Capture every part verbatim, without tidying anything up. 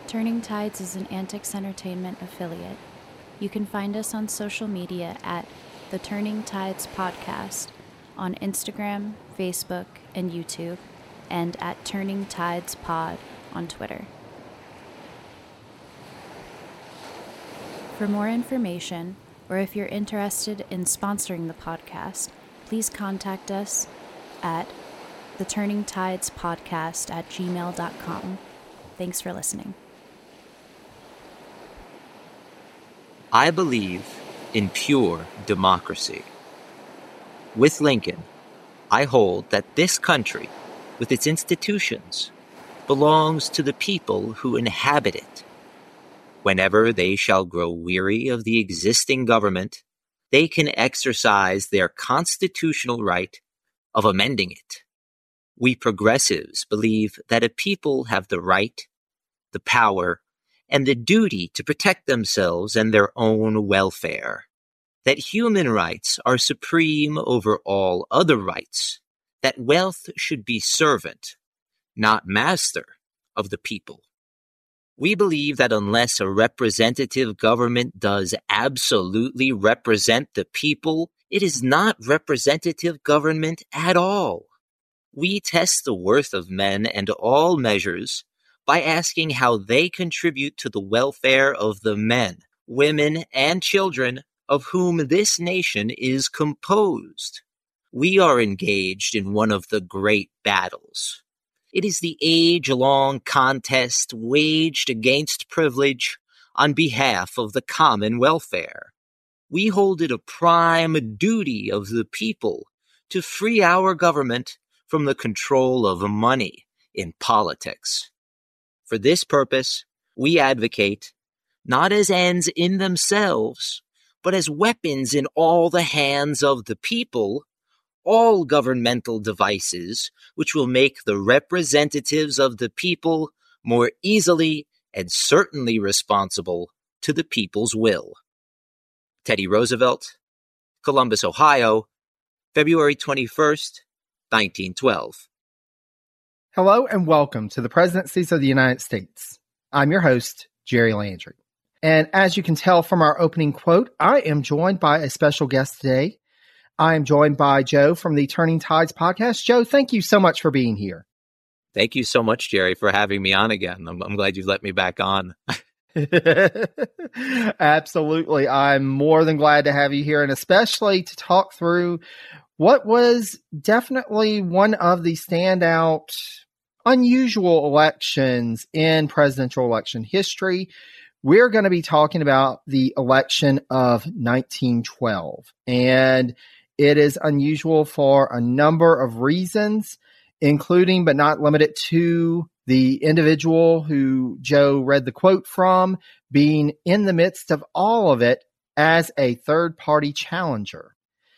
Turning Tides is an Antics Entertainment affiliate. You can find us on social media at The Turning Tides Podcast on Instagram, Facebook, and YouTube, and at Turning Tides Pod on Twitter. For more information, or if you're interested in sponsoring the podcast, please contact us at the turning tides podcast at gmail dot com. Thanks for listening. I believe in pure democracy. With Lincoln, I hold that this country, with its institutions, belongs to the people who inhabit it. Whenever they shall grow weary of the existing government, they can exercise their constitutional right of amending it. We progressives believe that a people have the right, the power, and the duty to protect themselves and their own welfare, that human rights are supreme over all other rights, that wealth should be servant, not master, of the people. We believe that unless a representative government does absolutely represent the people, it is not representative government at all. We test the worth of men and all measures by asking how they contribute to the welfare of the men, women, and children of whom this nation is composed. We are engaged in one of the great battles. It is the age-long contest waged against privilege on behalf of the common welfare. We hold it a prime duty of the people to free our government from the control of money in politics. For this purpose, we advocate, not as ends in themselves, but as weapons in all the hands of the people, all governmental devices which will make the representatives of the people more easily and certainly responsible to the people's will. Teddy Roosevelt, Columbus, Ohio, February twenty-first, nineteen twelve. Hello and welcome to the Presidencies of the United States. I'm your host, Jerry Landry. And as you can tell from our opening quote, I am joined by a special guest today. I am joined by Joe from the Turning Tides podcast. Joe, thank you so much for being here. Thank you so much, Jerry, for having me on again. I'm, I'm glad you've let me back on. Absolutely. I'm more than glad to have you here, and especially to talk through what was definitely one of the standout, unusual elections in presidential election history. We're going to be talking about the election of nineteen twelve, and it is unusual for a number of reasons, including but not limited to the individual who Joe read the quote from being in the midst of all of it as a third-party challenger.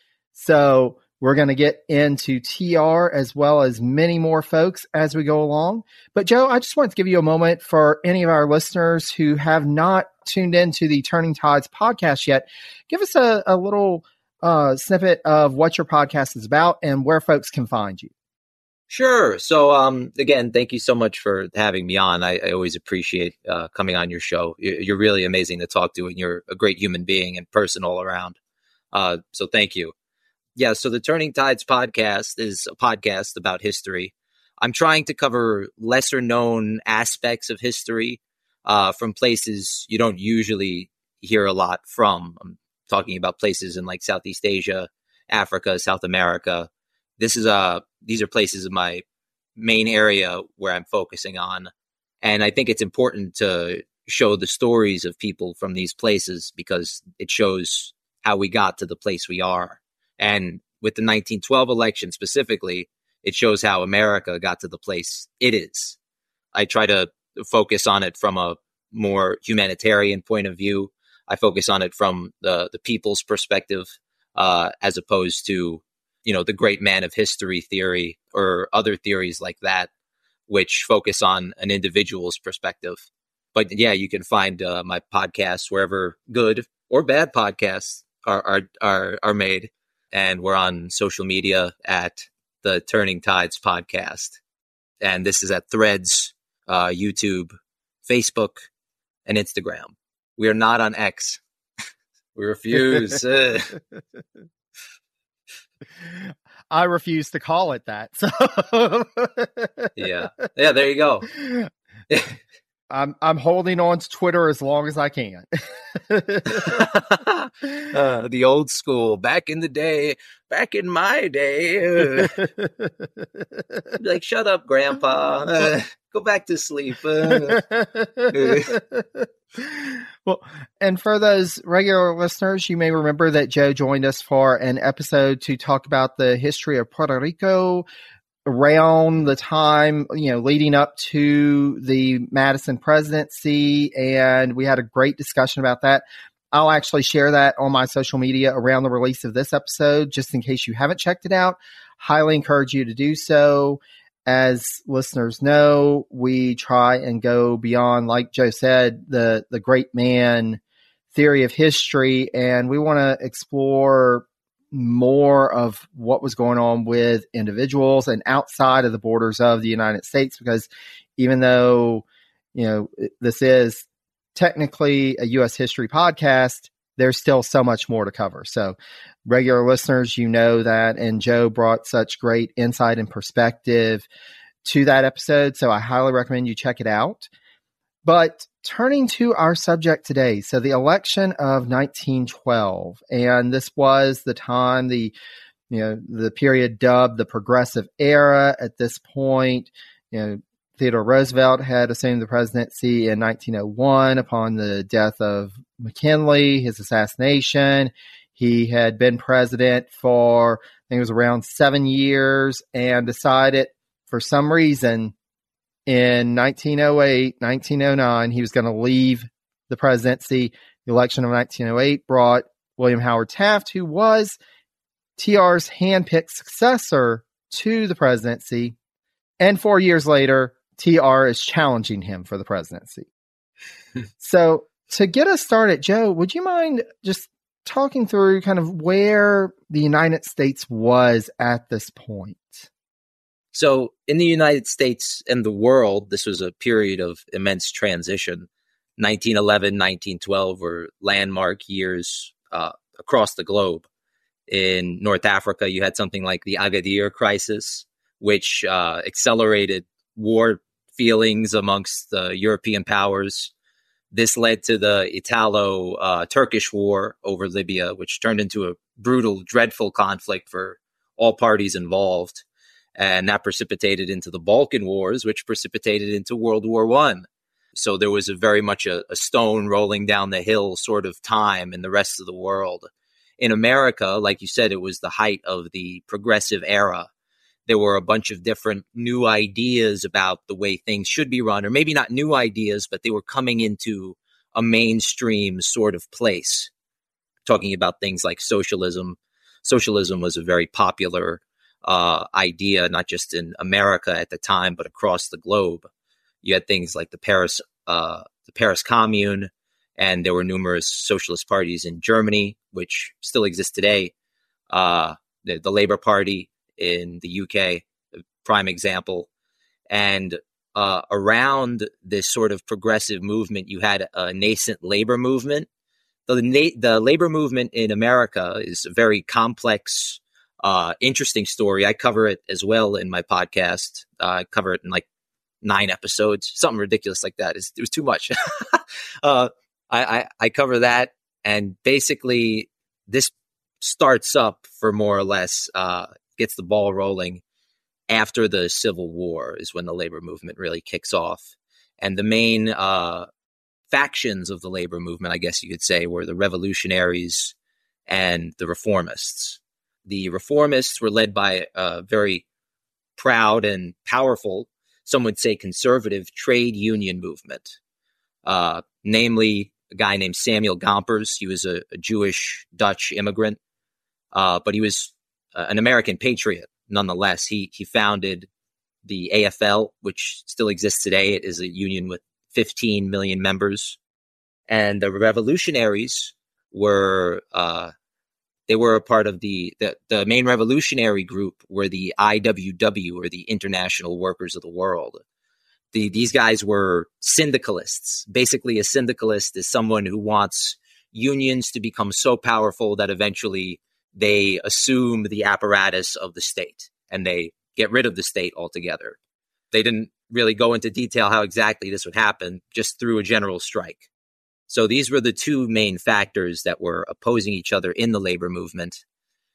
So we're going to get into T R as well as many more folks as we go along. But Joe, I just wanted to give you a moment for any of our listeners who have not tuned into the Turning Tides podcast yet. Give us a, a little uh, snippet of what your podcast is about and where folks can find you. Sure. So, um, again, thank you so much for having me on. I, I always appreciate uh, coming on your show. You're, you're really amazing to talk to, and you're a great human being and person all around. Uh, so thank you. Yeah, so the Turning Tides podcast is a podcast about history. I'm trying to cover lesser known aspects of history uh, from places you don't usually hear a lot from. I'm talking about places in like Southeast Asia, Africa, South America. This is uh these are places in my main area where I'm focusing on. And I think it's important to show the stories of people from these places because it shows how we got to the place we are. And with the nineteen twelve election specifically, it shows how America got to the place it is. I try to focus on it from a more humanitarian point of view. I focus on it from the, the people's perspective, uh, as opposed to, you know, the great man of history theory or other theories like that, which focus on an individual's perspective. But yeah, you can find uh, my podcasts wherever good or bad podcasts are, are, are, are made. And we're on social media at the Turning Tides podcast. And this is at Threads, uh, YouTube, Facebook, and Instagram. We are not on X. We refuse. uh. I refuse to call it that. So yeah. Yeah, there you go. I'm I'm holding on to Twitter as long as I can. uh, the old school, back in the day, back in my day. Uh, like, shut up, Grandpa. Uh, go back to sleep. Uh. Well, and for those regular listeners, you may remember that Joe joined us for an episode to talk about the history of Puerto Rico around the time, you know, leading up to the Madison presidency. And we had a great discussion about that. I'll actually share that on my social media around the release of this episode, just in case you haven't checked it out. Highly encourage you to do so. As listeners know, we try and go beyond, like Joe said, the, the great man theory of history. And we want to explore more of what was going on with individuals and outside of the borders of the United States, because even though, you know, this is technically a U S history podcast, there's still so much more to cover. So regular listeners, you know that, and Joe brought such great insight and perspective to that episode. So I highly recommend you check it out. But turning to our subject today, so the election of nineteen twelve, and this was the time, the, you know, the period dubbed the Progressive Era. At this point, you know, Theodore Roosevelt had assumed the presidency in nineteen oh one upon the death of McKinley, his assassination. He had been president for, I think it was around seven years, and decided for some reason in nineteen oh eight, nineteen oh nine, he was going to leave the presidency. The election of nineteen oh eight brought William Howard Taft, who was T R's handpicked successor to the presidency. And four years later, T R is challenging him for the presidency. So to get us started, Joe, would you mind just talking through kind of where the United States was at this point? So in the United States and the world, this was a period of immense transition. nineteen eleven, nineteen twelve were landmark years uh, across the globe. In North Africa, you had something like the Agadir crisis, which uh, accelerated war feelings amongst the European powers. This led to the Italo-Turkish uh, war over Libya, which turned into a brutal, dreadful conflict for all parties involved. And that precipitated into the Balkan Wars, which precipitated into World War One. So there was a very much a, a stone rolling down the hill sort of time in the rest of the world. In America, like you said, it was the height of the progressive era. There were a bunch of different new ideas about the way things should be run, or maybe not new ideas, but they were coming into a mainstream sort of place. Talking about things like socialism. Socialism was a very popular uh, idea, not just in America at the time, but across the globe. You had things like the Paris, uh, the Paris Commune, and there were numerous socialist parties in Germany, which still exist today. Uh, the, the Labour Party in the U K, a prime example. And uh, around this sort of progressive movement, you had a nascent labor movement. The, na- the labor movement in America is a very complex, uh, interesting story. I cover it as well in my podcast. Uh, I cover it in like nine episodes, something ridiculous like that. It's, it was too much. uh, I, I, I cover that. And basically, this starts up for more or less, uh, gets the ball rolling after the Civil War is when the labor movement really kicks off. And the main uh, factions of the labor movement, I guess you could say, were the revolutionaries and the reformists. The reformists were led by a very proud and powerful, some would say conservative, trade union movement, uh, namely a guy named Samuel Gompers. He was a, a Jewish Dutch immigrant, uh, but he was uh, an American patriot nonetheless. He he founded the A F L, which still exists today. It is a union with fifteen million members. And the revolutionaries were uh, they were a part of the, the the main revolutionary group were the I W W, or the International Workers of the World. The, these guys were syndicalists. Basically, a syndicalist is someone who wants unions to become so powerful that eventually they assume the apparatus of the state and they get rid of the state altogether. They didn't really go into detail how exactly this would happen, just through a general strike. So these were the two main factors that were opposing each other in the labor movement.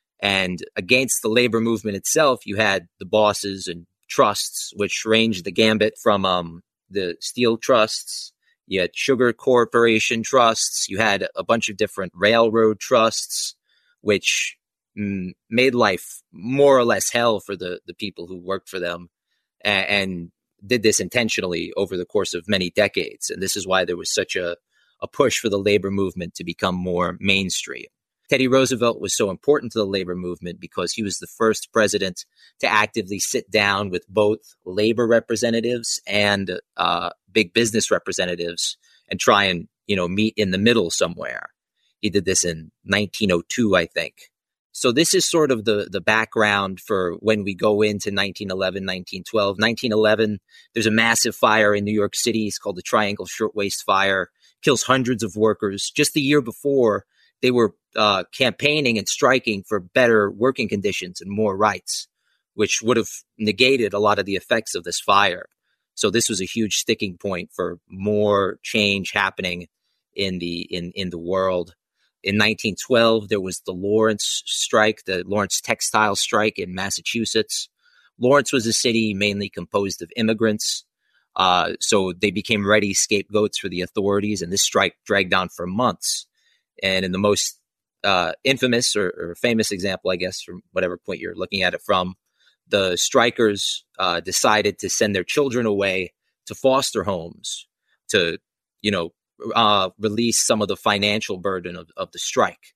And against the labor movement itself, you had the bosses and trusts, which ranged the gambit from um, the steel trusts. You had sugar corporation trusts. You had a bunch of different railroad trusts, which mm, made life more or less hell for the, the people who worked for them, and, and did this intentionally over the course of many decades. And this is why there was such a, a push for the labor movement to become more mainstream. Teddy Roosevelt was so important to the labor movement because he was the first president to actively sit down with both labor representatives and uh, big business representatives and try and, you know, meet in the middle somewhere. He did this in nineteen oh two, I think. So this is sort of the, the background for when we go into nineteen eleven, nineteen twelve. nineteen eleven, there's a massive fire in New York City. It's called the Triangle Shirtwaist Fire. Kills hundreds of workers. Just the year before, they were uh, campaigning and striking for better working conditions and more rights, which would have negated a lot of the effects of this fire. So this was a huge sticking point for more change happening in the in, in the world. In nineteen twelve, there was the Lawrence strike, the Lawrence textile strike in Massachusetts. Lawrence was a city mainly composed of immigrants. Uh, so they became ready scapegoats for the authorities, and this strike dragged on for months. And in the most uh, infamous or, or famous example, I guess, from whatever point you're looking at it from, the strikers uh, decided to send their children away to foster homes to, you know, uh, release some of the financial burden of, of the strike.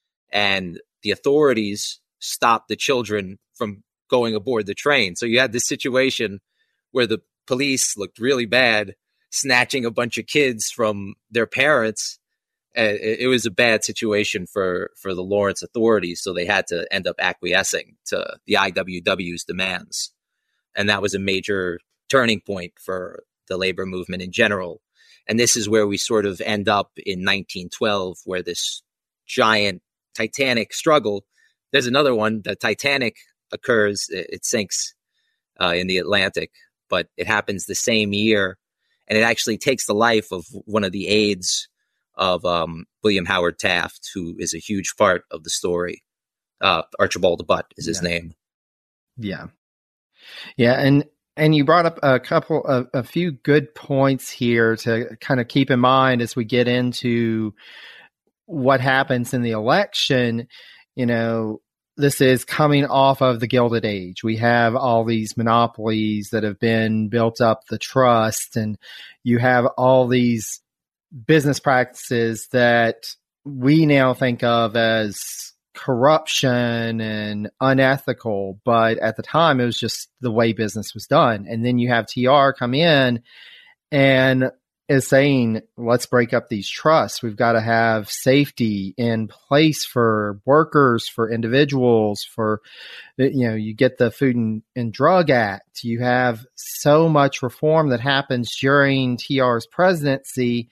And the authorities stopped the children from going aboard the train. So you had this situation where the police looked really bad, snatching a bunch of kids from their parents. It, it was a bad situation for, for the Lawrence authorities, so they had to end up acquiescing to the I W W's demands. And that was a major turning point for the labor movement in general. And this is where we sort of end up in nineteen twelve, where this giant Titanic struggle, there's another one, the Titanic occurs, it, it sinks uh, in the Atlantic, but it happens the same year. And it actually takes the life of one of the aides of um, William Howard Taft, who is a huge part of the story. Uh, Archibald Butt is his yeah. name. Yeah. Yeah. And, and you brought up a couple of, a few good points here to kind of keep in mind as we get into what happens in the election. You know, this is coming off of the Gilded Age. We have all these monopolies that have been built up, the trust, and you have all these business practices that we now think of as corruption and unethical, but at the time it was just the way business was done. And then you have T R come in and is saying, let's break up these trusts. We've got to have safety in place for workers, for individuals, for, you know, you get the Food and, and Drug Act. You have so much reform that happens during T R's presidency,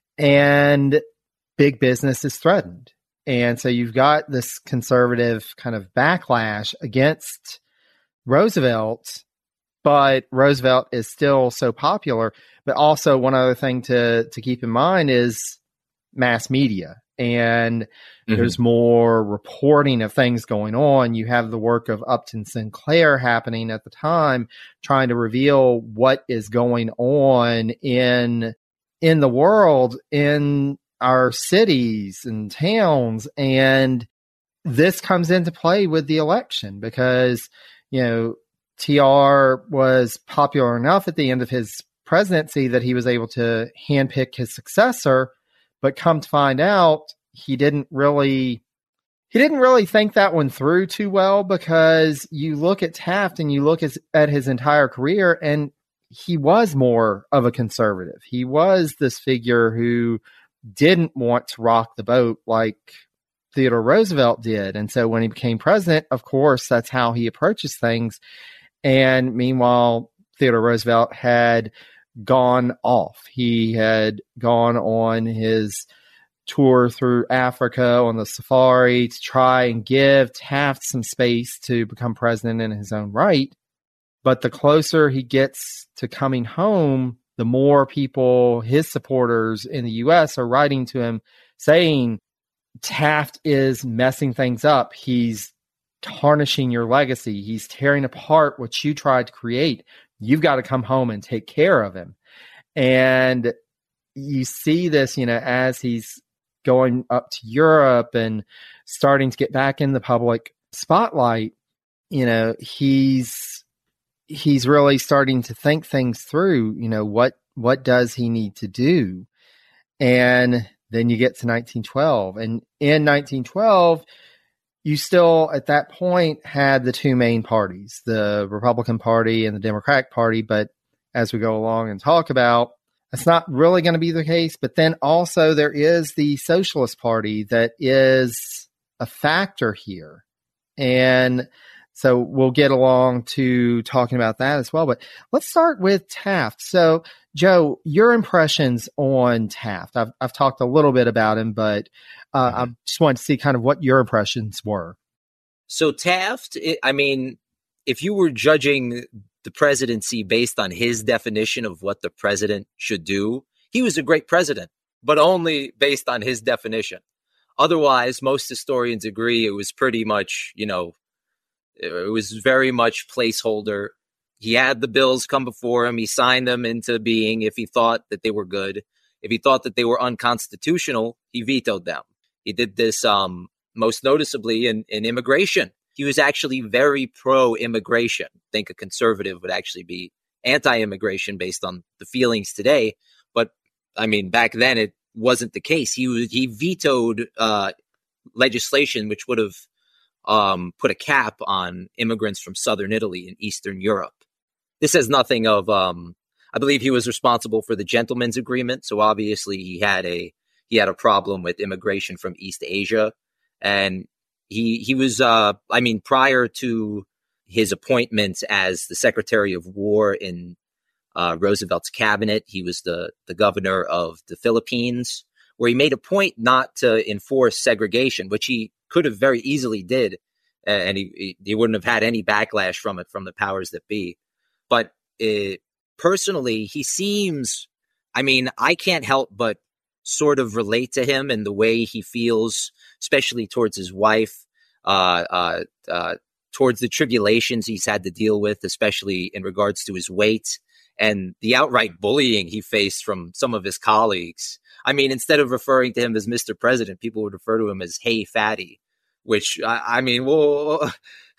and big business is threatened. And so you've got this conservative kind of backlash against Roosevelt, but Roosevelt is still so popular. But also one other thing to, to keep in mind is mass media. And mm-hmm. there's more reporting of things going on. You have the work of Upton Sinclair happening at the time, trying to reveal what is going on in in the world, in our cities and towns. And this comes into play with the election because, you know, T R was popular enough at the end of his presidency that he was able to handpick his successor, but come to find out he didn't really, he didn't really think that one through too well, because you look at Taft and you look at, at his entire career, and he was more of a conservative. He was this figure who didn't want to rock the boat like Theodore Roosevelt did. And so when he became president, of course, that's how he approaches things. And meanwhile, Theodore Roosevelt had gone off. He had gone on his tour through Africa on the safari to try and give Taft some space to become president in his own right. But the closer he gets to coming home, the more people, his supporters in the U S, are writing to him saying, Taft is messing things up. He's tarnishing your legacy. He's tearing apart what you tried to create. You've got to come home and take care of him. And you see this, you know, as he's going up to Europe and starting to get back in the public spotlight, you know, he's he's really starting to think things through, you know, what what does he need to do? And then you get to nineteen twelve. And in nineteen twelve, you still, at that point, had the two main parties, the Republican Party and the Democratic Party. But as we go along and talk about, that's not really going to be the case. But then also there is the Socialist Party that is a factor here. And so we'll get along to talking about that as well. But let's start with Taft. So, Joe, your impressions on Taft. I've, I've talked a little bit about him, but uh, mm-hmm. I just wanted to see kind of what your impressions were. So Taft, I mean, if you were judging the presidency based on his definition of what the president should do, he was a great president, but only based on his definition. Otherwise, most historians agree it was pretty much, you know, it was very much placeholder. He had the bills come before him. He signed them into being if he thought that they were good. If he thought that they were unconstitutional, he vetoed them. He did this um, most noticeably in, in immigration. He was actually very pro-immigration. I think a conservative would actually be anti-immigration based on the feelings today. But, I mean, back then it wasn't the case. He was, he vetoed uh, legislation which would have um, put a cap on immigrants from southern Italy and Eastern Europe. This has nothing of, um, I believe he was responsible for the Gentleman's Agreement. So obviously he had a, he had a problem with immigration from East Asia. And he, he was, uh, I mean, prior to his appointment as the Secretary of War in uh, Roosevelt's cabinet, he was the, the governor of the Philippines, where he made a point not to enforce segregation, which he could have very easily did. And he, he wouldn't have had any backlash from it, from the powers that be. But it, personally, he seems, I mean, I can't help but sort of relate to him in the way he feels, especially towards his wife, uh, uh, uh, towards the tribulations he's had to deal with, especially in regards to his weight and the outright bullying he faced from some of his colleagues. I mean, instead of referring to him as Mister President, people would refer to him as "Hey, Fatty," which I, I mean, well,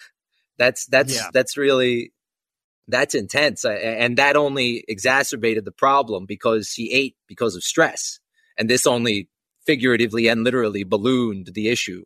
that's that's yeah. that's really. That's intense. And that only exacerbated the problem because he ate because of stress. And this only figuratively and literally ballooned the issue.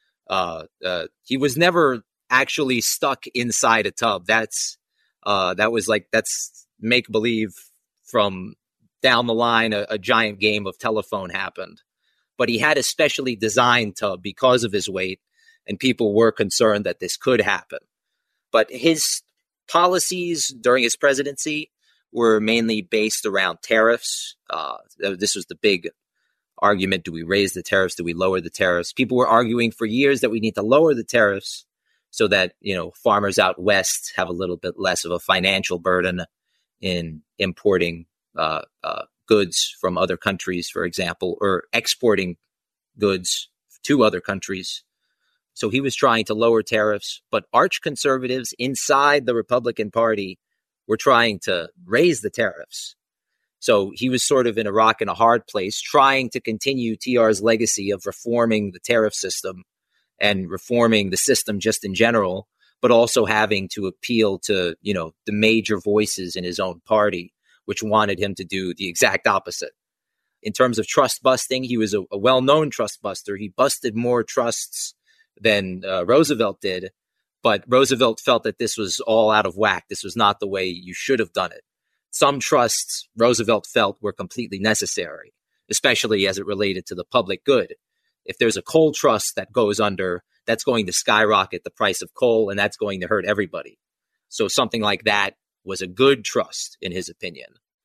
Uh, uh, he was never actually stuck inside a tub. That's uh, that was like, that's make believe from down the line. A, a giant game of telephone happened. But he had a specially designed tub because of his weight. And people were concerned that this could happen. But his policies during his presidency were mainly based around tariffs. Uh, this was the big argument. Do we raise the tariffs? Do we lower the tariffs? People were arguing for years that we need to lower the tariffs so that, you know, farmers out west have a little bit less of a financial burden in importing uh, uh, goods from other countries, for example, or exporting goods to other countries. So he was trying to lower tariffs, but arch conservatives inside the Republican Party were trying to raise the tariffs. So he was sort of in a rock and a hard place, trying to continue T R's legacy of reforming the tariff system and reforming the system just in general, but also having to appeal to, you know, the major voices in his own party, which wanted him to do the exact opposite. In terms of trust busting, he was a, a well-known trust buster. He busted more trusts than uh, Roosevelt did, but Roosevelt felt that this was all out of whack. This was not the way you should have done it. Some trusts Roosevelt felt were completely necessary, especially as it related to the public good. If there's a coal trust that goes under, that's going to skyrocket the price of coal, and that's going to hurt everybody. So something like that was a good trust, in his opinion.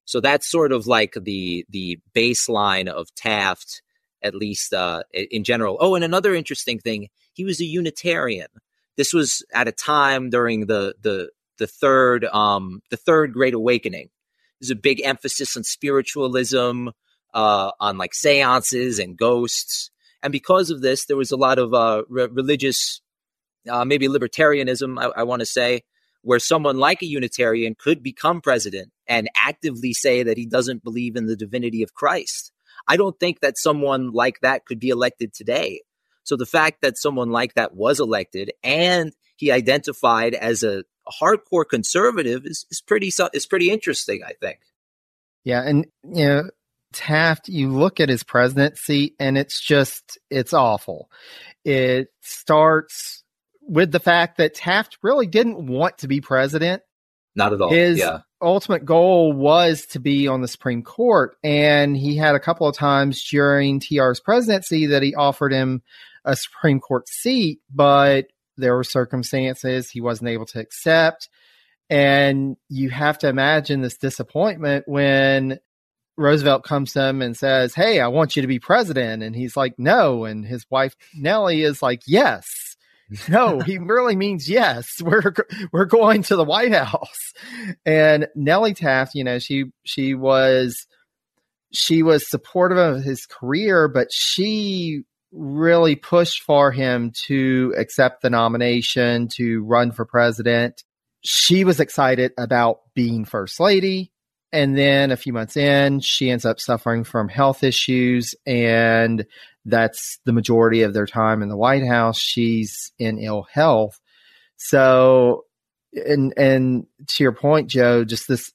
So that's sort of like the the baseline of Taft, at least uh, in general. Oh, and another interesting thing, he was a Unitarian. This was at a time during the the the third um, the third Great Awakening. There's a big emphasis on spiritualism, uh, on like seances and ghosts, and because of this, there was a lot of uh, re- religious, uh, maybe libertarianism, I, I want to say, where someone like a Unitarian could become president and actively say that he doesn't believe in the divinity of Christ. I don't think that someone like that could be elected today. So the fact that someone like that was elected and he identified as a hardcore conservative is, is pretty is pretty interesting, I think. Yeah, and you know, Taft, you look at his presidency and it's just it's awful. It starts with the fact that Taft really didn't want to be president. Not at all. His yeah. ultimate goal was to be on the Supreme Court. And he had a couple of times during T R's presidency that he offered him a Supreme Court seat, but there were circumstances he wasn't able to accept. And you have to imagine this disappointment when Roosevelt comes to him and says, "Hey, I want you to be president." And he's like, "No." And his wife, Nellie, is like, "Yes." No, he really means yes. We're we're going to the White House. And Nellie Taft, you know, she she was she was supportive of his career, but she really pushed for him to accept the nomination to run for president. She was excited about being first lady. And then a few months in, she ends up suffering from health issues, and that's the majority of their time in the White House. She's in ill health. So, and and to your point, Joe, just this,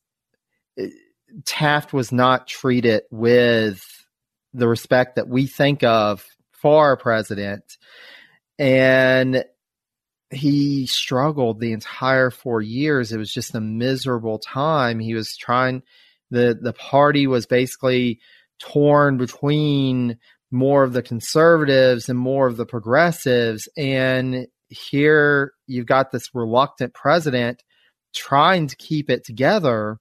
Taft was not treated with the respect that we think of for a president. And he struggled the entire four years. It was just a miserable time. He was trying, the, the party was basically torn between more of the conservatives and more of the progressives. And here you've got this reluctant president trying to keep it together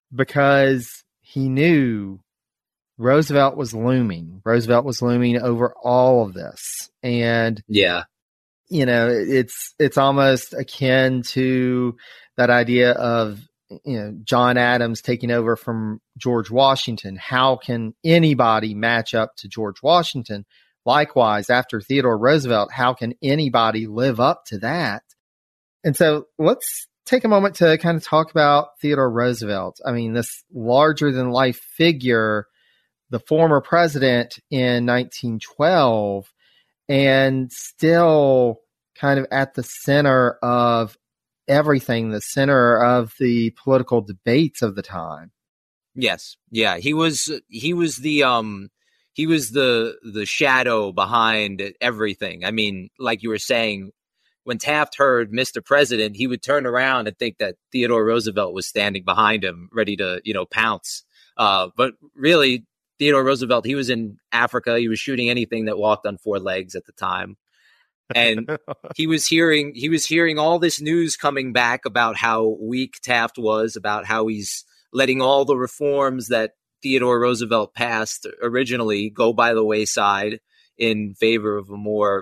because he knew Roosevelt was looming. Roosevelt was looming over all of this. And yeah, you know, it's it's almost akin to that idea of, you know, John Adams taking over from George Washington. How can anybody match up to George Washington? Likewise, after Theodore Roosevelt, how can anybody live up to that? And so let's take a moment to kind of talk about Theodore Roosevelt. I mean, this larger than life figure, the former president in nineteen twelve, and still kind of at the center of everything, the center of the political debates of the time. Yes. Yeah. He was, he was the, um, he was the, the shadow behind everything. I mean, like you were saying, when Taft heard Mister President, he would turn around and think that Theodore Roosevelt was standing behind him, ready to, you know, pounce. Uh, but really, Theodore Roosevelt, he was in Africa. He was shooting anything that walked on four legs at the time. And he was hearing, he was hearing all this news coming back about how weak Taft was, about how he's letting all the reforms that Theodore Roosevelt passed originally go by the wayside in favor of a more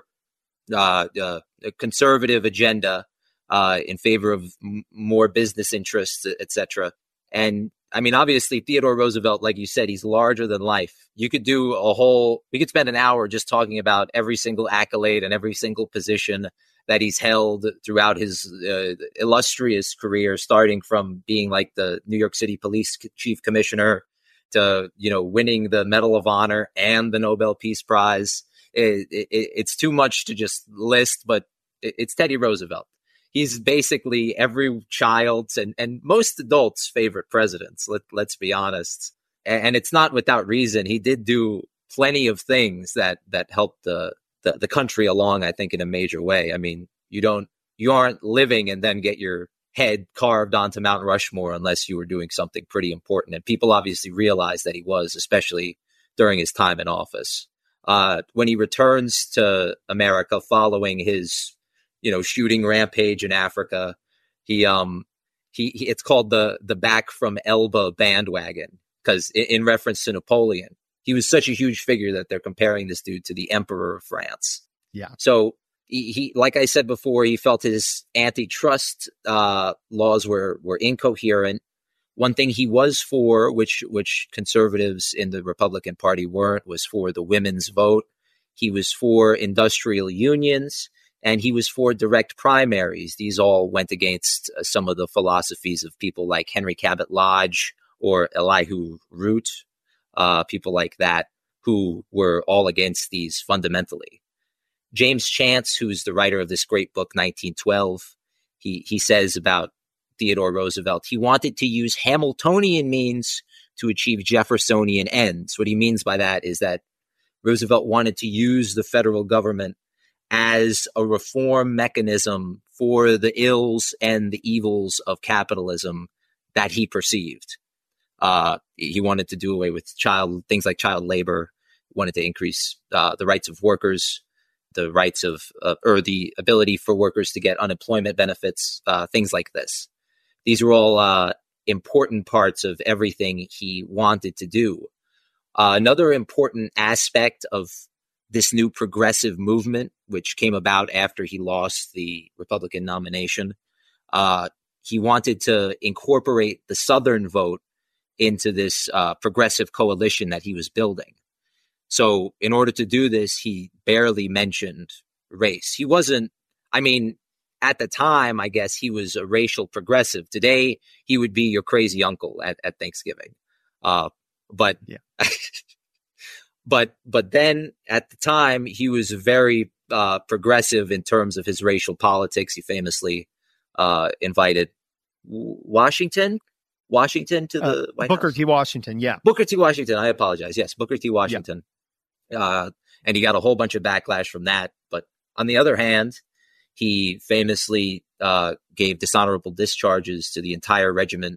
uh, uh, a conservative agenda, uh, in favor of m- more business interests, et cetera. And I mean, obviously, Theodore Roosevelt, like you said, he's larger than life. You could do a whole, we could spend an hour just talking about every single accolade and every single position that he's held throughout his uh, illustrious career, starting from being like the New York City Police Chief Commissioner to, you know, winning the Medal of Honor and the Nobel Peace Prize. It, it, it's too much to just list, but it, it's Teddy Roosevelt. He's basically every child's and, and most adults' favorite presidents. Let, let's be honest. And, and it's not without reason. He did do plenty of things that, that helped the, the, the country along, I think, in a major way. I mean, you don't, you aren't living and then get your head carved onto Mount Rushmore unless you were doing something pretty important. And people obviously realized that he was, especially during his time in office. Uh, when he returns to America following his, you know, shooting rampage in Africa, he, um, he, he, it's called the, the Back from Elba bandwagon. because in, in reference to Napoleon, he was such a huge figure that they're comparing this dude to the Emperor of France. Yeah. So he, he like I said before, he felt his antitrust uh, laws were were incoherent. One thing he was for, which which conservatives in the Republican Party weren't, was for the women's vote. He was for industrial unions, and he was for direct primaries. These all went against uh, some of the philosophies of people like Henry Cabot Lodge or Elihu Root, uh, people like that, who were all against these fundamentally. James Chance, who's the writer of this great book, nineteen twelve, he he says about Theodore Roosevelt, he wanted to use Hamiltonian means to achieve Jeffersonian ends. What he means by that is that Roosevelt wanted to use the federal government as a reform mechanism for the ills and the evils of capitalism that he perceived. Uh, he wanted to do away with child things like child labor, wanted to increase uh, the rights of workers, the rights of, uh, or the ability for workers to get unemployment benefits, uh, things like this. These were all uh, important parts of everything he wanted to do. Uh, another important aspect of this new progressive movement, which came about after he lost the Republican nomination, uh, he wanted to incorporate the Southern vote into this uh, progressive coalition that he was building. So in order to do this, he barely mentioned race. He wasn't, I mean, at the time, I guess he was a racial progressive. Today, he would be your crazy uncle at, at Thanksgiving. Uh, but, yeah. but, but then at the time, he was very uh, progressive in terms of his racial politics. He famously uh, invited Washington, Washington to the uh, White Booker House. T. Washington. Yeah. Booker T. Washington. I apologize. Yes. Booker T. Washington. Yeah. Uh, and he got a whole bunch of backlash from that. But on the other hand, he famously uh, gave dishonorable discharges to the entire regiment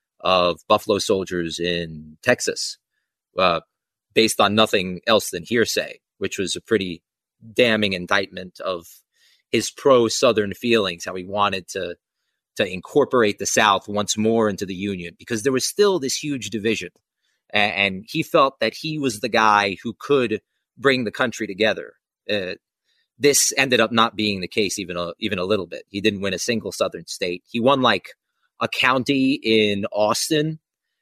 of Buffalo Soldiers in Texas, uh, based on nothing else than hearsay, which was a pretty damning indictment of his pro-Southern feelings, how he wanted to to incorporate the South once more into the Union, because there was still this huge division. And, and he felt that he was the guy who could bring the country together. Uh, This ended up not being the case even a, even a little bit. He didn't win a single Southern state. He won like a county in Austin,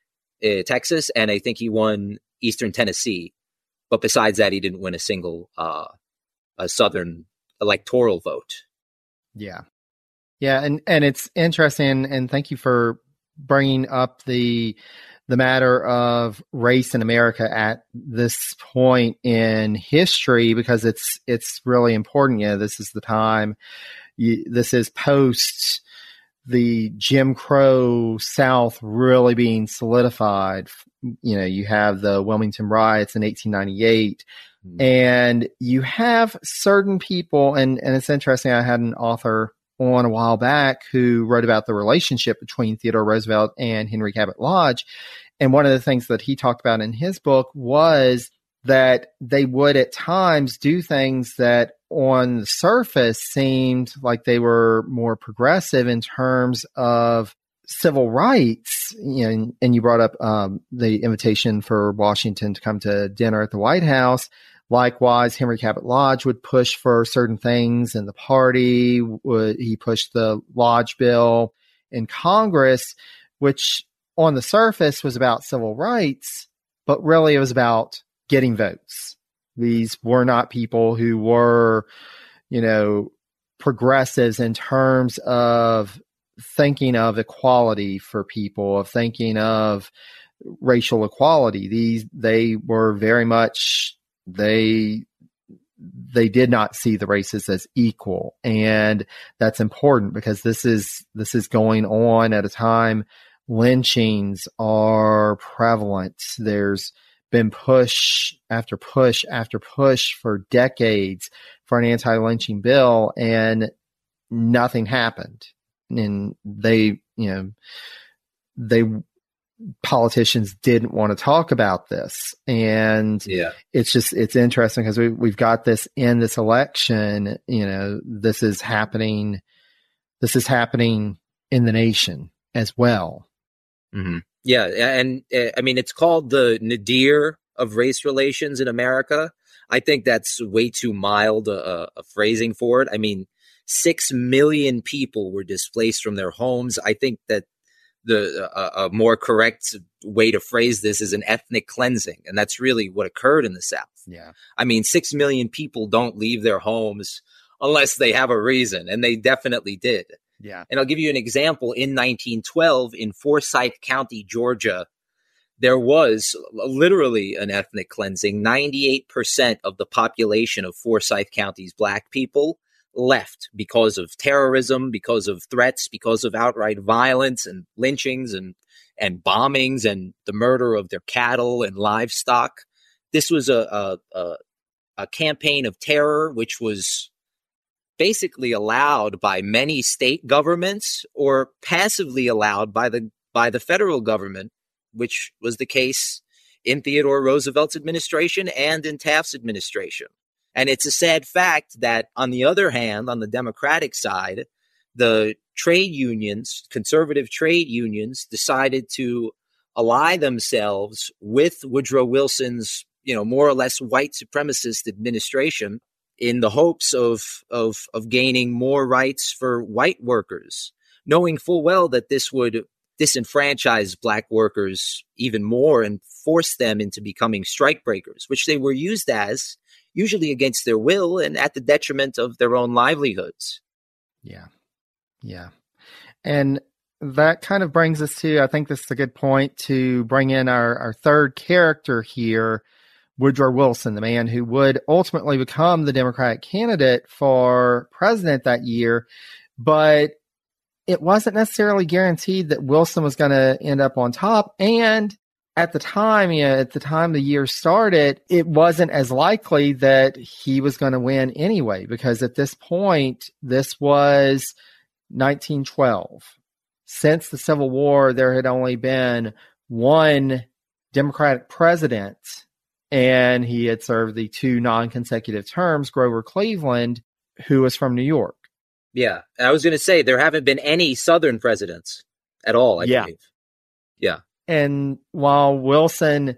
uh, Texas, and I think he won Eastern Tennessee. But besides that, he didn't win a single uh, a Southern electoral vote. Yeah. Yeah, and, and it's interesting, and thank you for bringing up the the matter of race in America at this point in history, because it's it's really important. Yeah, this is the time. You, this is post the Jim Crow South really being solidified. You know, you have the Wilmington riots in eighteen ninety-eight, mm-hmm. and you have certain people, and and it's interesting. I had an author on a while back who wrote about the relationship between Theodore Roosevelt and Henry Cabot Lodge. And one of the things that he talked about in his book was that they would at times do things that on the surface seemed like they were more progressive in terms of civil rights. You know, and, and you brought up um, the invitation for Washington to come to dinner at the White House. Likewise, Henry Cabot Lodge would push for certain things in the party. Would he pushed the Lodge bill in Congress, which on the surface was about civil rights, but really it was about getting votes. These were not people who were, you know, progressives in terms of thinking of equality for people, of thinking of racial equality. These, they were very much, they, they did not see the races as equal. And that's important because this is, this is going on at a time lynchings are prevalent. There's been push after push after push for decades for an anti-lynching bill, and nothing happened. And they, you know, they, politicians didn't want to talk about this. And yeah. it's just, it's interesting because we, we've got this in this election, you know, this is happening, this is happening in the nation as well. Mm-hmm. Yeah, and uh, I mean, it's called the nadir of race relations in America. I think that's way too mild a, a phrasing for it. I mean, six million people were displaced from their homes. I think that the uh, a more correct way to phrase this is an ethnic cleansing, and that's really what occurred in the South. Yeah. I mean, six million people don't leave their homes unless they have a reason, and they definitely did. Yeah. And I'll give you an example. In nineteen twelve, in Forsyth County, Georgia, there was literally an ethnic cleansing. ninety-eight percent of the population of Forsyth County's black people left because of terrorism, because of threats, because of outright violence and lynchings and, and bombings and the murder of their cattle and livestock. This was a, a, a, a campaign of terror, which was basically allowed by many state governments or passively allowed by the by the federal government, which was the case in Theodore Roosevelt's administration and in Taft's administration. And it's a sad fact that, on the other hand, on the Democratic side, the trade unions, conservative trade unions, decided to ally themselves with Woodrow Wilson's, you know, more or less white supremacist administration, in the hopes of, of, of gaining more rights for white workers, knowing full well that this would disenfranchise black workers even more and force them into becoming strikebreakers, which they were used as, usually against their will and at the detriment of their own livelihoods. Yeah. Yeah. And that kind of brings us to, I think this is a good point to bring in our, our third character here, Woodrow Wilson, the man who would ultimately become the Democratic candidate for president that year. But it wasn't necessarily guaranteed that Wilson was going to end up on top. And at the time, you know, at the time the year started, it wasn't as likely that he was going to win anyway, because at this point, this was nineteen twelve. Since the Civil War, there had only been one Democratic president, and he had served the two non-consecutive terms, Grover Cleveland, who was from New York. Yeah. And I was going to say, there haven't been any Southern presidents at all, I yeah. believe. Yeah. And while Wilson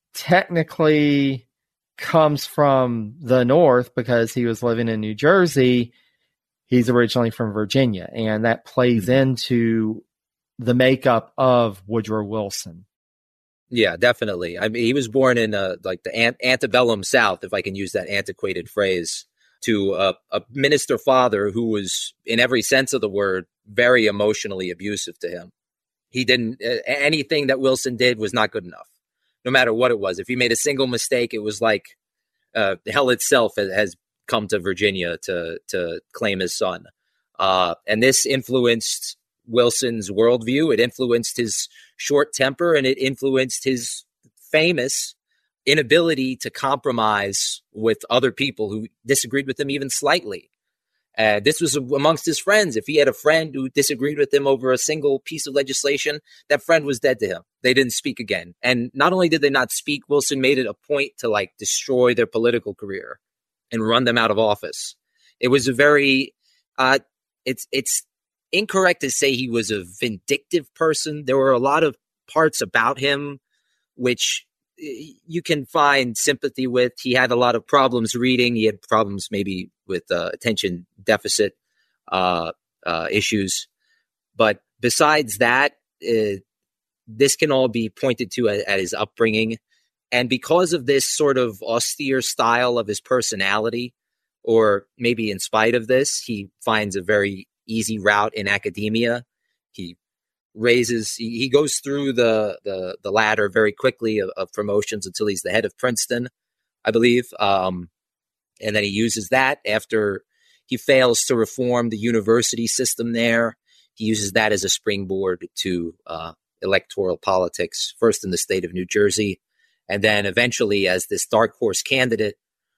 technically comes from the North because he was living in New Jersey, he's originally from Virginia. And that plays into the makeup of Woodrow Wilson. Yeah, definitely. I mean, he was born in uh, like the ant- antebellum South, if I can use that antiquated phrase, to uh, a minister father who was, in every sense of the word, very emotionally abusive to him. He didn't, uh, anything that Wilson did was not good enough, no matter what it was. If he made a single mistake, it was like uh, hell itself has come to Virginia to to claim his son. Uh, and this influenced Wilson's worldview. It influenced his short temper, and it influenced his famous inability to compromise with other people who disagreed with him even slightly. Uh, this was amongst his friends. If he had a friend who disagreed with him over a single piece of legislation, that friend was dead to him. They didn't speak again. And not only did they not speak, Wilson made it a point to like destroy their political career and run them out of office. It was a very, uh, it's, it's incorrect to say he was a vindictive person. There were a lot of parts about him which you can find sympathy with. He had a lot of problems reading. He had problems maybe with uh, attention deficit uh, uh, issues. But besides that, uh, this can all be pointed to at, at his upbringing. And because of this sort of austere style of his personality, or maybe in spite of this, he finds a very easy route in academia. He raises, he, he goes through the, the, the ladder very quickly of, of promotions until he's the head of Princeton, I believe. Um, and then he uses that after he fails to reform the university system there. He uses that as a springboard to uh, electoral politics, first in the state of New Jersey, and then eventually as this dark horse candidate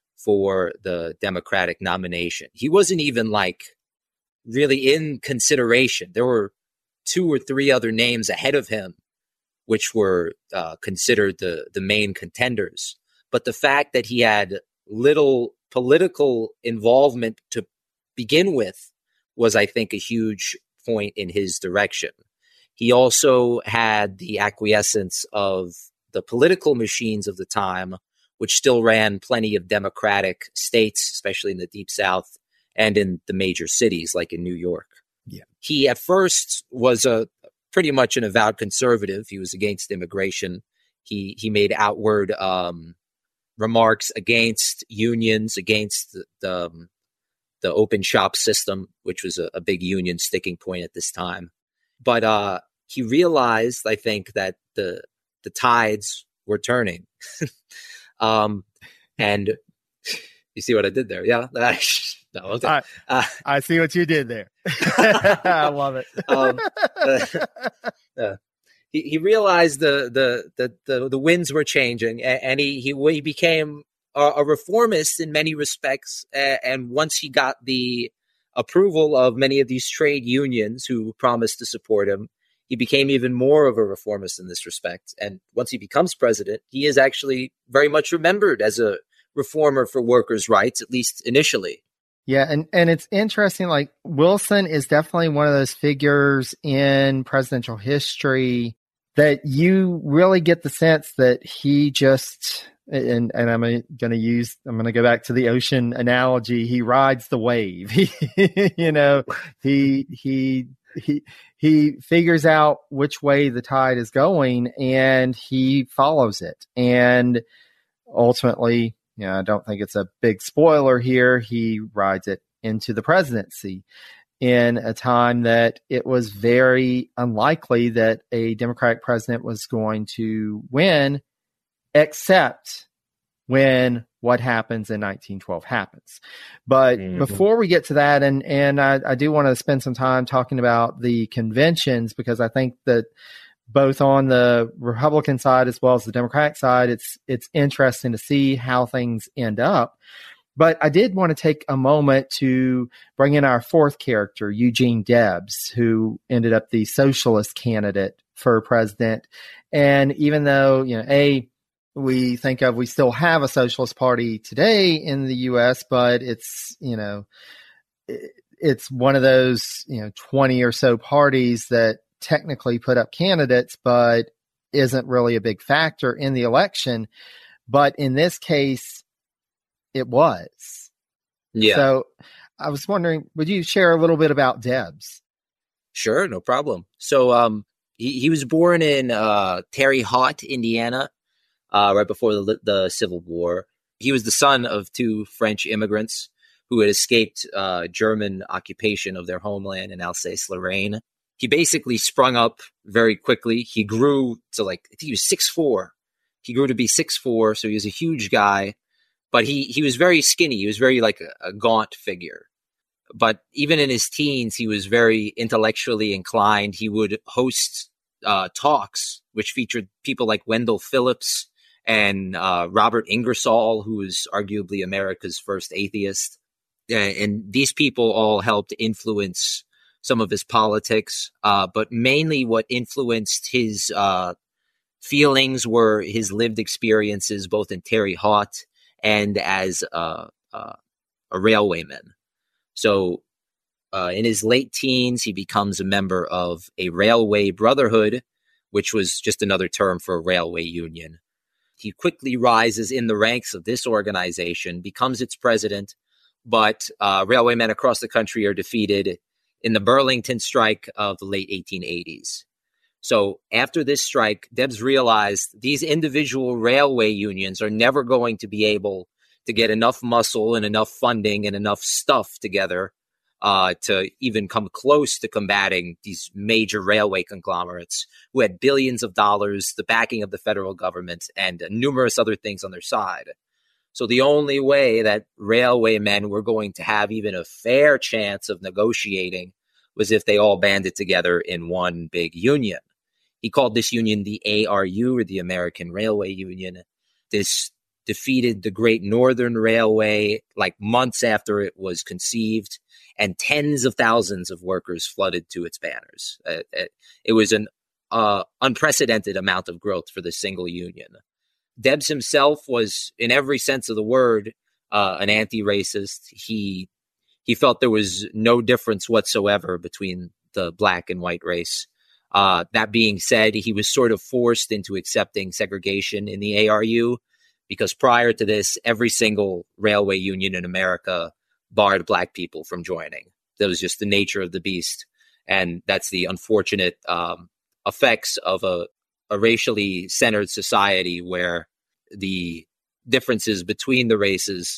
for the Democratic nomination. He wasn't even like really in consideration. There were two or three other names ahead of him, which were uh, considered the, the main contenders. But the fact that he had little political involvement to begin with was, I think, a huge point in his direction. He also had the acquiescence of the political machines of the time, which still ran plenty of democratic states, especially in the Deep South and in the major cities like in New York. Yeah. He at first was a pretty much an avowed conservative. He was against immigration. He he made outward um, remarks against unions, against the the, um, the open shop system, which was a, a big union sticking point at this time. But uh, he realized, I think, that the the tides were turning. um, and you see what I did there? Yeah. No, okay. I, uh, I see what you did there. I love it. um, uh, uh, he, he realized the, the, the, the, the winds were changing, and, and he, he, he became a, a reformist in many respects. Uh, and once he got the approval of many of these trade unions who promised to support him, he became even more of a reformist in this respect. And once he becomes president, he is actually very much remembered as a reformer for workers' rights, at least initially. Yeah, and, and it's interesting, like Wilson is definitely one of those figures in presidential history that you really get the sense that he just, and, and I'm going to use, I'm going to go back to the ocean analogy, he rides the wave. He, you know, he, he, he, he figures out which way the tide is going and he follows it. And ultimately, yeah, I don't think it's a big spoiler here. He rides it into the presidency in a time that it was very unlikely that a Democratic president was going to win, except when what happens in nineteen twelve happens. But mm-hmm. before we get to that, and, and I, I do want to spend some time talking about the conventions, because I think that both on the Republican side as well as the Democratic side, it's it's interesting to see how things end up. But I did want to take a moment to bring in our fourth character, Eugene Debs, who ended up the socialist candidate for president. And even though, you know, A, we think of, we still have a socialist party today in the U S, but it's, you know, it's one of those, you know, twenty or so parties that technically put up candidates, but isn't really a big factor in the election. But in this case, it was. Yeah. So I was wondering, would you share a little bit about Debs? Sure, no problem. So um, he, he was born in uh, Terre Haute, Indiana, uh, right before the, the Civil War. He was the son of two French immigrants who had escaped uh, German occupation of their homeland in Alsace-Lorraine. He basically sprung up very quickly. He grew to like, I think he was six foot four. He grew to be six foot four, so he was a huge guy. But he, he was very skinny. He was very like a, a gaunt figure. But even in his teens, he was very intellectually inclined. He would host uh, talks, which featured people like Wendell Phillips and uh, Robert Ingersoll, who was arguably America's first atheist. And these people all helped influence some of his politics, uh, but mainly what influenced his uh, feelings were his lived experiences, both in Terre Haute and as uh, uh, a railwayman. So uh, in his late teens, he becomes a member of a railway brotherhood, which was just another term for a railway union. He quickly rises in the ranks of this organization, becomes its president, but uh, railwaymen across the country are defeated in the Burlington strike of the late eighteen eighties. So after this strike, Debs realized these individual railway unions are never going to be able to get enough muscle and enough funding and enough stuff together uh, to even come close to combating these major railway conglomerates who had billions of dollars, the backing of the federal government, and uh, numerous other things on their side. So the only way that railwaymen were going to have even a fair chance of negotiating was if they all banded together in one big union. He called this union the A R U, or the American Railway Union. This defeated the Great Northern Railway like months after it was conceived, and tens of thousands of workers flooded to its banners. Uh, it was an uh, unprecedented amount of growth for this single union. Debs himself was, in every sense of the word, uh, an anti-racist. He he felt there was no difference whatsoever between the black and white race. Uh, that being said, he was sort of forced into accepting segregation in the A R U because prior to this, every single railway union in America barred black people from joining. That was just the nature of the beast. And that's the unfortunate um, effects of a, a racially centered society where the differences between the races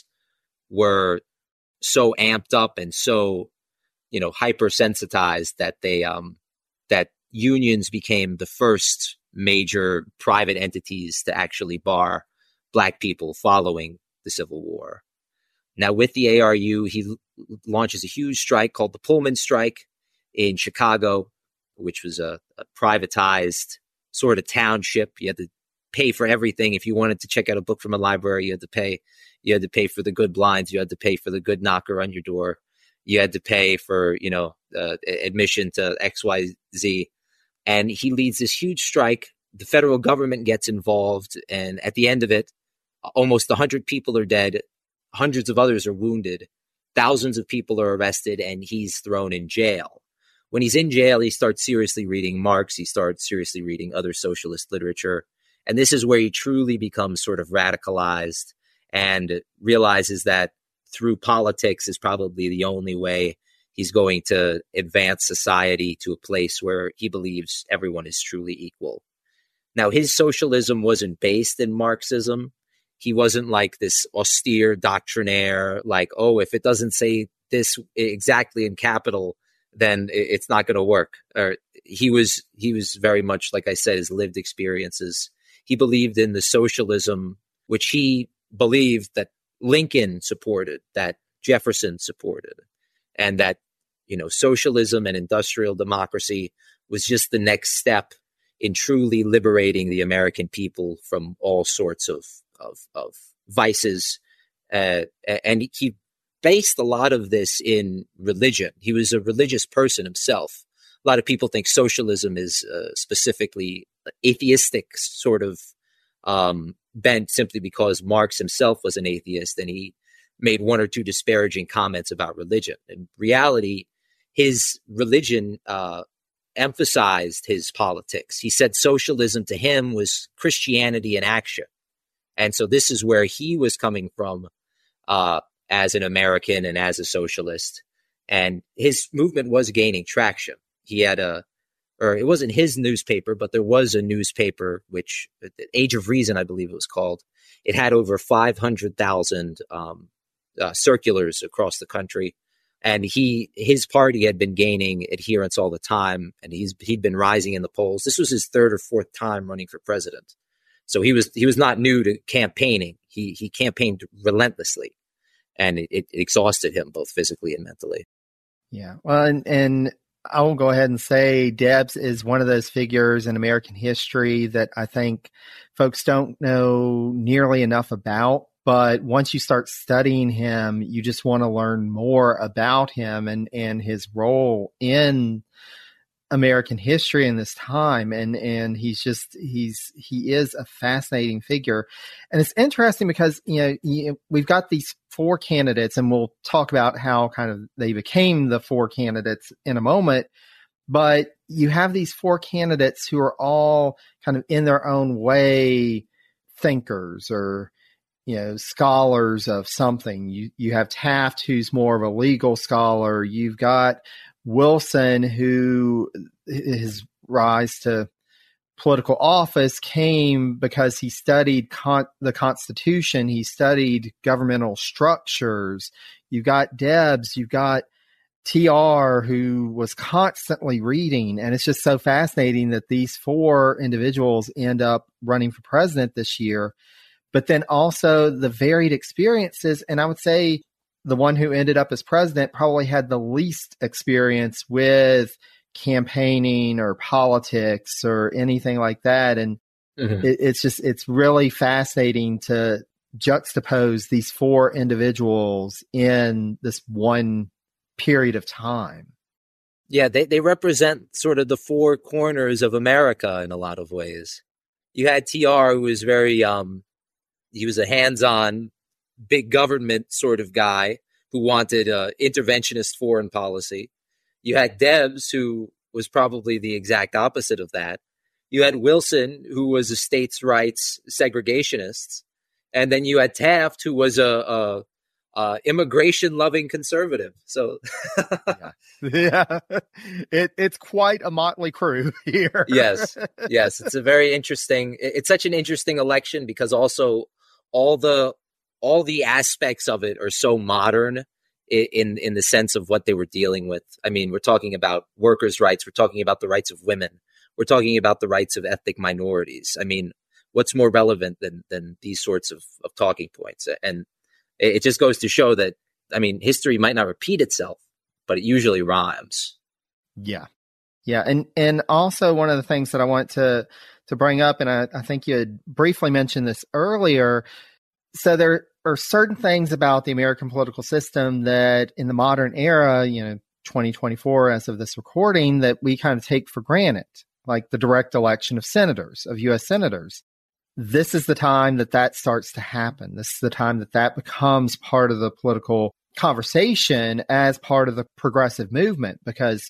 were so amped up and so, you know, hypersensitized that they um, that unions became the first major private entities to actually bar black people following the Civil War. Now, with the A R U, he l- launches a huge strike called the Pullman Strike in Chicago, which was a, a privatized sort of township. You had to pay for everything. If you wanted to check out a book from a library, you had to pay. You had to pay for the good blinds. You had to pay for the good knocker on your door. You had to pay for, you know, uh, admission to X Y Z. And he leads this huge strike. The federal government gets involved. And at the end of it, almost one hundred people are dead. Hundreds of others are wounded. Thousands of people are arrested, and he's thrown in jail. When he's in jail, he starts seriously reading Marx. He starts seriously reading other socialist literature. And this is where he truly becomes sort of radicalized and realizes that through politics is probably the only way he's going to advance society to a place where he believes everyone is truly equal. Now, his socialism wasn't based in Marxism. He wasn't like this austere doctrinaire, like, oh, if it doesn't say this exactly in capital, then it's not going to work. Or he was he was very much, like I said, his lived experiences. He believed in the socialism, which he believed that Lincoln supported, that Jefferson supported, and that, you know, socialism and industrial democracy was just the next step in truly liberating the American people from all sorts of of, of vices. Uh, and he based a lot of this in religion. He was a religious person himself. A lot of people think socialism is uh, specifically atheistic sort of um, bent simply because Marx himself was an atheist and he made one or two disparaging comments about religion. In reality, his religion uh, emphasized his politics. He said socialism to him was Christianity in action. And so this is where he was coming from uh, as an American and as a socialist. And his movement was gaining traction. He had a, or it wasn't his newspaper, but there was a newspaper, which Age of Reason, I believe it was called. It had over five hundred thousand um, uh, circulars across the country. And he, his party had been gaining adherents all the time. And he's, he'd been rising in the polls. This was his third or fourth time running for president. So he was he was not new to campaigning. He he campaigned relentlessly, and it, it exhausted him both physically and mentally. Yeah, well, and, and I will go ahead and say Debs is one of those figures in American history that I think folks don't know nearly enough about. But once you start studying him, you just want to learn more about him and, and his role in American history in this time. And, and he's just, he's, he is a fascinating figure. And it's interesting because, you know, you, we've got these four candidates and we'll talk about how kind of they became the four candidates in a moment, but you have these four candidates who are all kind of in their own way thinkers or, you know, scholars of something. You, you have Taft, who's more of a legal scholar. You've got Wilson, who his rise to political office came because he studied con- the Constitution. He studied governmental structures. You've got Debs. You've got T R, who was constantly reading. And it's just so fascinating that these four individuals end up running for president this year. But then also the varied experiences. And I would say the one who ended up as president probably had the least experience with campaigning or politics or anything like that. And mm-hmm. it, it's just, it's really fascinating to juxtapose these four individuals in this one period of time. Yeah, they, they represent sort of the four corners of America in a lot of ways. You had T R, who was very, um, he was a hands-on, big government sort of guy who wanted uh, interventionist foreign policy. You had Debs, who was probably the exact opposite of that. You had Wilson, who was a states' rights segregationist, and then you had Taft, who was a, a, a immigration-loving conservative. So, yeah, yeah. It, it's quite a motley crew here. yes, yes, it's a very interesting. It's such an interesting election because also all the all the aspects of it are so modern in in the sense of what they were dealing with. I mean, we're talking about workers' rights. We're talking about the rights of women. We're talking about the rights of ethnic minorities. I mean, what's more relevant than than these sorts of, of talking points? And it, it just goes to show that, I mean, history might not repeat itself, but it usually rhymes. Yeah. Yeah. And and also one of the things that I want to to bring up, and I, I think you had briefly mentioned this earlier. So there are certain things about the American political system that in the modern era, you know, twenty twenty-four as of this recording, that we kind of take for granted, like the direct election of senators, of U S senators. This is the time that that starts to happen. This is the time that that becomes part of the political conversation as part of the progressive movement, because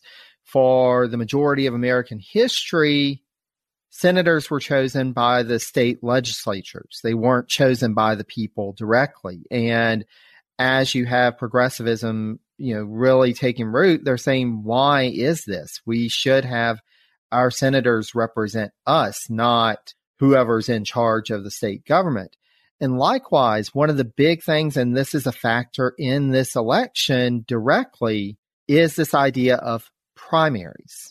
for the majority of American history, senators were chosen by the state legislatures. They weren't chosen by the people directly. And as you have progressivism, you know, really taking root, they're saying, why is this? We should have our senators represent us, not whoever's in charge of the state government. And likewise, one of the big things, and this is a factor in this election directly, is this idea of primaries.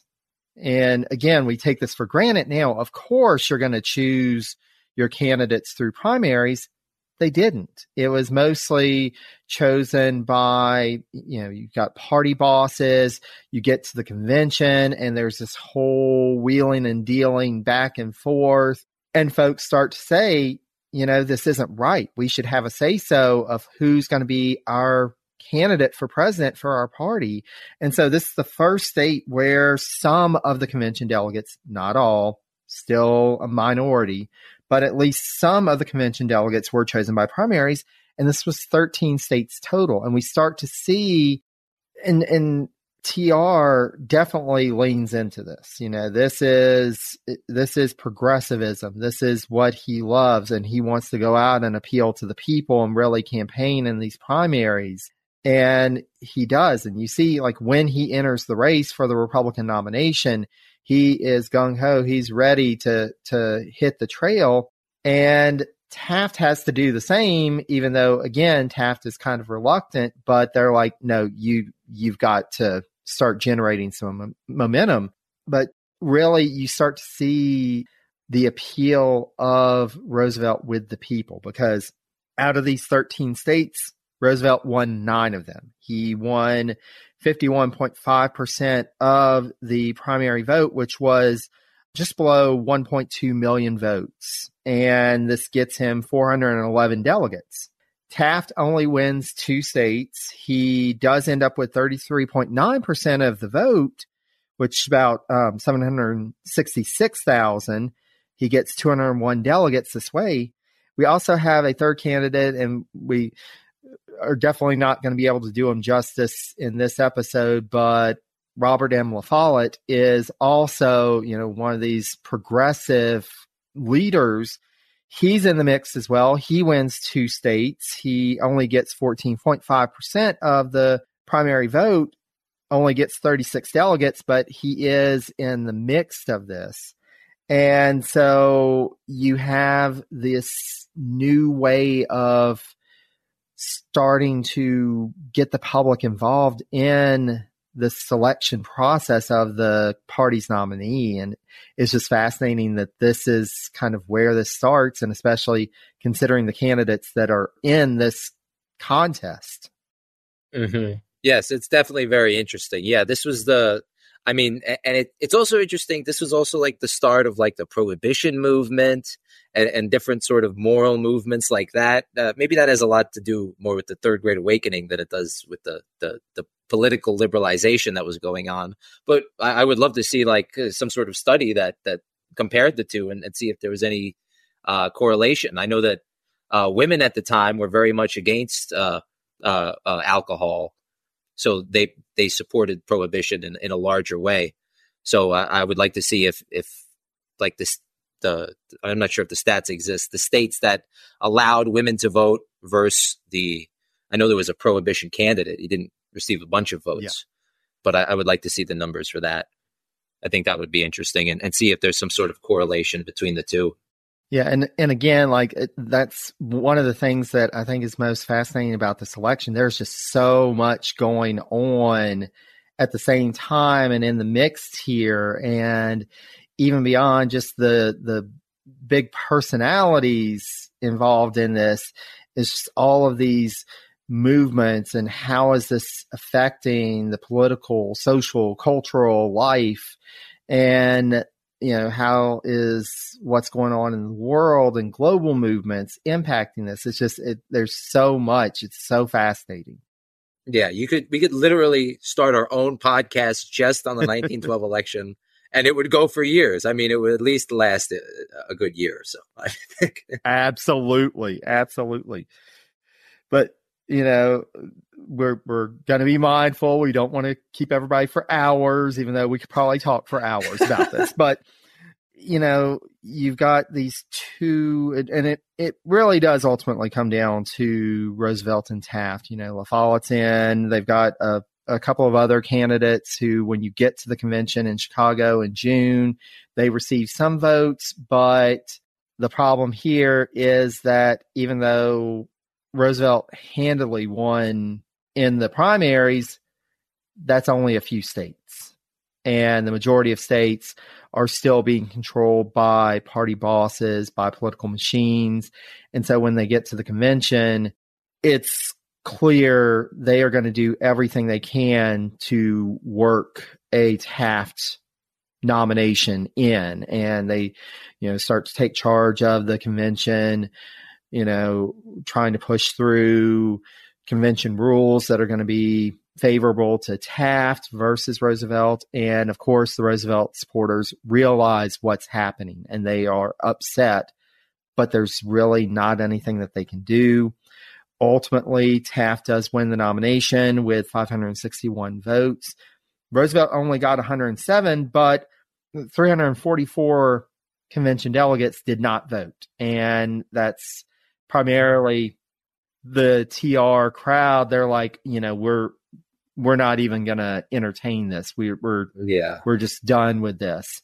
And again, we take this for granted now. Of course, you're going to choose your candidates through primaries. They didn't. It was mostly chosen by, you know, you've got party bosses, you get to the convention, and there's this whole wheeling and dealing back and forth. And folks start to say, you know, this isn't right. We should have a say-so of who's going to be our candidate for president for our party. And so this is the first state where some of the convention delegates, not all, still a minority, but at least some of the convention delegates were chosen by primaries. And this was thirteen states total. And we start to see, and, and T R definitely leans into this. You know, this is, this is progressivism. This is what he loves. And he wants to go out and appeal to the people and really campaign in these primaries. And he does. And you see, like, when he enters the race for the Republican nomination, he is gung-ho. He's ready to, to hit the trail. And Taft has to do the same, even though, again, Taft is kind of reluctant, but they're like, no, you, you've got to start generating some momentum. But really, you start to see the appeal of Roosevelt with the people, because out of these thirteen states, Roosevelt won nine of them. He won fifty-one point five percent of the primary vote, which was just below one point two million votes. And this gets him four hundred eleven delegates. Taft only wins two states. He does end up with thirty-three point nine percent of the vote, which is about um, seven hundred sixty-six thousand. He gets two hundred one delegates this way. We also have a third candidate, and we are definitely not going to be able to do him justice in this episode, but Robert M. La Follette is also, you know, one of these progressive leaders. He's in the mix as well. He wins two states. He only gets fourteen point five percent of the primary vote, only gets thirty-six delegates, but he is in the mix of this. And so you have this new way of starting to get the public involved in the selection process of the party's nominee. And it's just fascinating that this is kind of where this starts, and especially considering the candidates that are in this contest. Mm-hmm. Yes, it's definitely very interesting. Yeah, this was the, I mean, and it, it's also interesting. This was also like the start of like the prohibition movement and, and different sort of moral movements like that. Uh, maybe that has a lot to do more with the Third Great Awakening than it does with the the, the political liberalization that was going on. But I, I would love to see like uh, some sort of study that that compared the two and, and see if there was any uh, correlation. I know that uh, women at the time were very much against uh, uh, uh, alcohol, so they they supported prohibition in, in a larger way. So uh, I would like to see if, if like this, the, I'm not sure if the stats exist, the states that allowed women to vote versus the, I know there was a prohibition candidate. He didn't receive a bunch of votes, yeah. but I, I would like to see the numbers for that. I think that would be interesting and, and see if there's some sort of correlation between the two. Yeah. And, and again, like it, that's one of the things that I think is most fascinating about this election. There's just so much going on at the same time and in the mix here. And even beyond just the, the big personalities involved in this is just all of these movements and how is this affecting the political, social, cultural life, and you know, how is what's going on in the world and global movements impacting this? It's just it, there's so much. It's so fascinating. Yeah, you could we could literally start our own podcast just on the nineteen twelve election, and it would go for years. I mean, it would at least last a, a good year or so, I think. Absolutely, absolutely. But you know, we're we're going to be mindful. We don't want to keep everybody for hours, even though we could probably talk for hours about this. But, you know, you've got these two, and it, it really does ultimately come down to Roosevelt and Taft. You know, La Follette's in. They've got a, a couple of other candidates who, when you get to the convention in Chicago in June, they receive some votes. But the problem here is that even though Roosevelt handily won in the primaries, that's only a few states. And the majority of states are still being controlled by party bosses, by political machines. And so when they get to the convention, it's clear they are going to do everything they can to work a Taft nomination in. And they, you know, start to take charge of the convention, you know, trying to push through convention rules that are going to be favorable to Taft versus Roosevelt. And of course, the Roosevelt supporters realize what's happening and they are upset, but there's really not anything that they can do. Ultimately, Taft does win the nomination with five hundred sixty-one votes. Roosevelt only got one hundred seven, but three hundred forty-four convention delegates did not vote. And that's primarily the T R crowd. They're like, you know, we're we're not even going to entertain this. We, we're yeah, we're just done with this.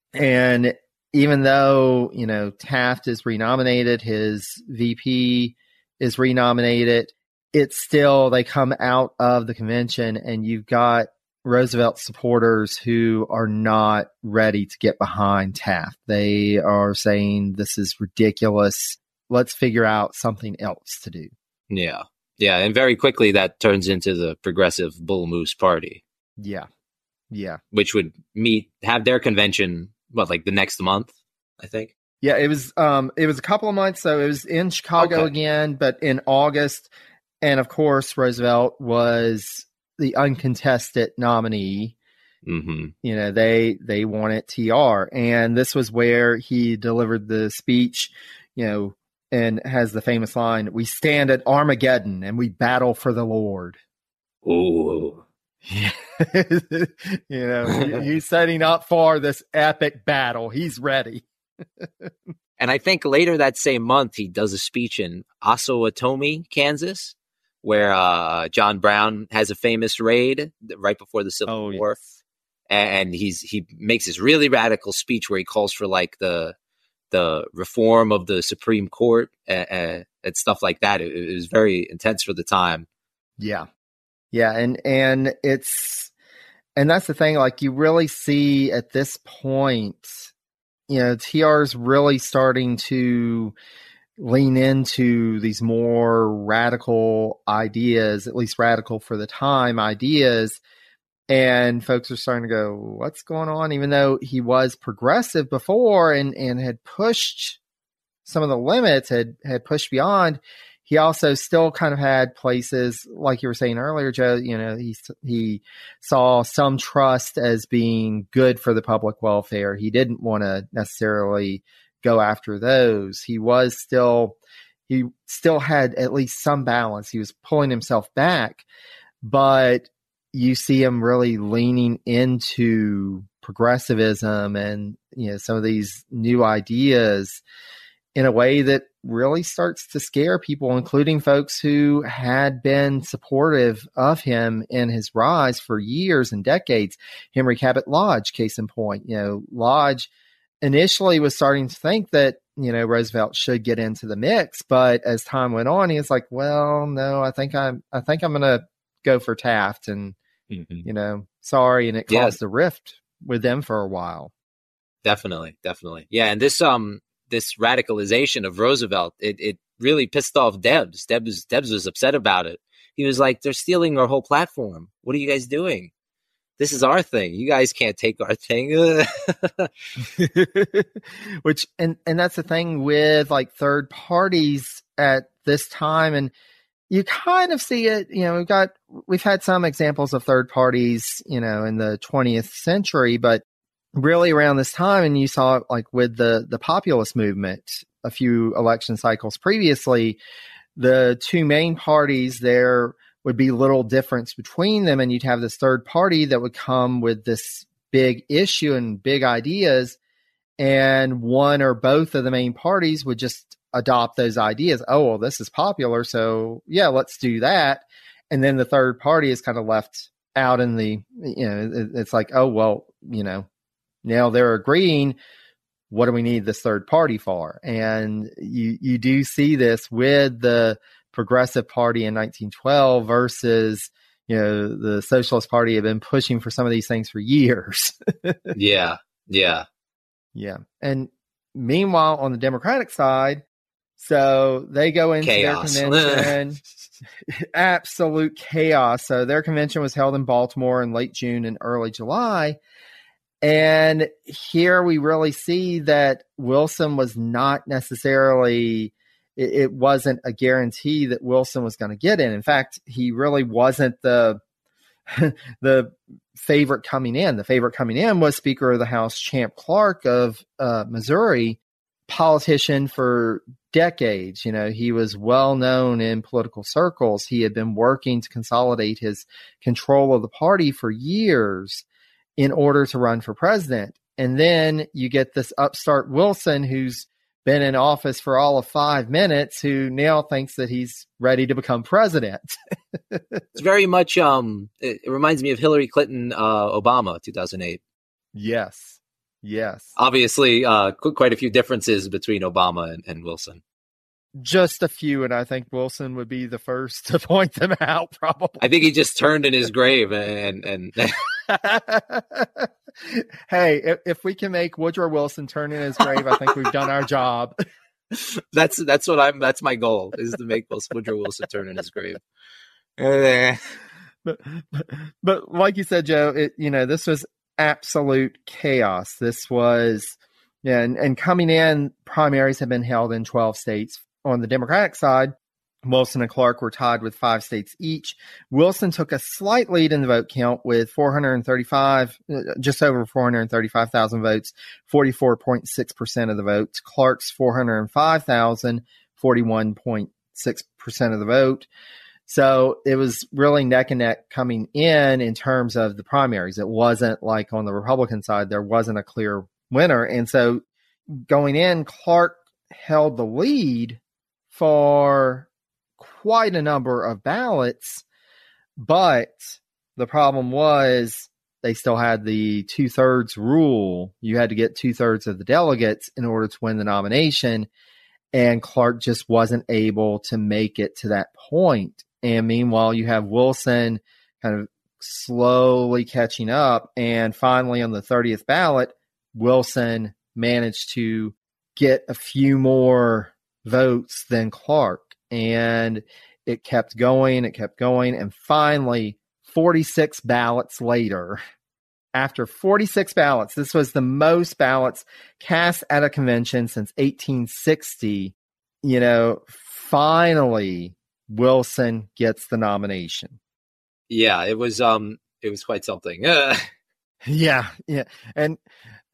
And even though, you know, Taft is renominated, his V P is renominated, it's still, they come out of the convention and you've got Roosevelt supporters who are not ready to get behind Taft. They are saying this is ridiculous. Let's figure out something else to do. Yeah. Yeah. And very quickly that turns into the Progressive Bull Moose Party. Yeah. Yeah. Which would meet, have their convention, what, like the next month, I think? Yeah. It was, um, it was a couple of months. So it was in Chicago okay. again, but in August. And of course, Roosevelt was the uncontested nominee. Mm-hmm. You know, they, they wanted T R. And this was where he delivered the speech, you know, and has the famous line, "We stand at Armageddon and we battle for the Lord." Ooh. you know, he's setting up for this epic battle. He's ready. And I think later that same month, he does a speech in Osawatomie, Kansas, where uh, John Brown has a famous raid right before the Civil oh, War. Yes. And he's he makes this really radical speech where he calls for like the the reform of the Supreme Court uh, and stuff like that. It, it was very intense for the time. Yeah. Yeah. And, and it's, and that's the thing, like you really see at this point, you know, T R's really starting to lean into these more radical ideas, at least radical for the time ideas. And folks are starting to go, what's going on? Even though he was progressive before and, and had pushed some of the limits, had, had pushed beyond, he also still kind of had places, like you were saying earlier, Joe, you know, he, he saw some trust as being good for the public welfare. He didn't want to necessarily go after those. He was still, he still had at least some balance. He was pulling himself back, but you see him really leaning into progressivism and, you know, some of these new ideas in a way that really starts to scare people, including folks who had been supportive of him in his rise for years and decades. Henry Cabot Lodge, case in point. You know, Lodge initially was starting to think that, you know, Roosevelt should get into the mix, but as time went on, he was like, well, no, I think I'm, I think I'm going to go for Taft, and, mm-hmm. you know, sorry. And it caused yeah. a rift with them for a while. Definitely. Definitely. Yeah. And this, um, this radicalization of Roosevelt, it, it really pissed off Debs. Debs. Debs was upset about it. He was like, they're stealing our whole platform. What are you guys doing? This is our thing. You guys can't take our thing. Which, and, and that's the thing with like third parties at this time. And you kind of see it, you know, we've got, we've had some examples of third parties, you know, in the twentieth century, but really around this time, and you saw it like with the, the populist movement a few election cycles previously, the two main parties there would be little difference between them. And you'd have this third party that would come with this big issue and big ideas. And one or both of the main parties would just adopt those ideas. Oh, well, this is popular, so yeah, let's do that. And then the third party is kind of left out in the, you know, it's like, oh, well, you know, now they're agreeing. What do we need this third party for? And you, you do see this with the Progressive Party in nineteen twelve versus, you know, the Socialist Party have been pushing for some of these things for years. yeah. Yeah. Yeah. And meanwhile, on the Democratic side, so they go into chaos. Their convention, absolute chaos. So their convention was held in Baltimore in late June and early July. And here we really see that Wilson was not necessarily, it, it wasn't a guarantee that Wilson was going to get in. In fact, he really wasn't the the favorite coming in. The favorite coming in was Speaker of the House Champ Clark of uh, Missouri, politician for decades. You know, he was well known in political circles. He had been working to consolidate his control of the party for years in order to run for president. And then you get this upstart Wilson who's been in office for all of five minutes, who now thinks that he's ready to become president. It's very much, um, it, it reminds me of Hillary Clinton, uh, Obama, two thousand eight. Yes. Yes. Obviously, uh, qu- quite a few differences between Obama and, and Wilson. Just a few, and I think Wilson would be the first to point them out, probably. I think he just turned in his grave and... and Hey, if, if we can make Woodrow Wilson turn in his grave, I think we've done our job. That's that's what I'm. That's my goal, is to make Woodrow Wilson turn in his grave. but, but, but like you said, Joe, it, you know, this was absolute chaos. This was, yeah, and, and coming in, primaries have been held in twelve states. On the Democratic side, Wilson and Clark were tied with five states each. Wilson took a slight lead in the vote count with four hundred thirty-five, just over four hundred thirty-five thousand votes, forty-four point six percent of the votes. Clark's four hundred five thousand, forty-one point six percent of the vote. So it was really neck and neck coming in in terms of the primaries. It wasn't like on the Republican side, there wasn't a clear winner. And so going in, Clark held the lead for quite a number of ballots, but the problem was they still had the two-thirds rule. You had to get two-thirds of the delegates in order to win the nomination, and Clark just wasn't able to make it to that point. And meanwhile, you have Wilson kind of slowly catching up, and finally on the thirtieth ballot, Wilson managed to get a few more votes than Clark. And it kept going, it kept going. And finally, forty-six ballots later, after forty-six ballots, this was the most ballots cast at a convention since eighteen sixty. You know, finally, Wilson gets the nomination. Yeah, it was, um, it was quite something. yeah. Yeah. And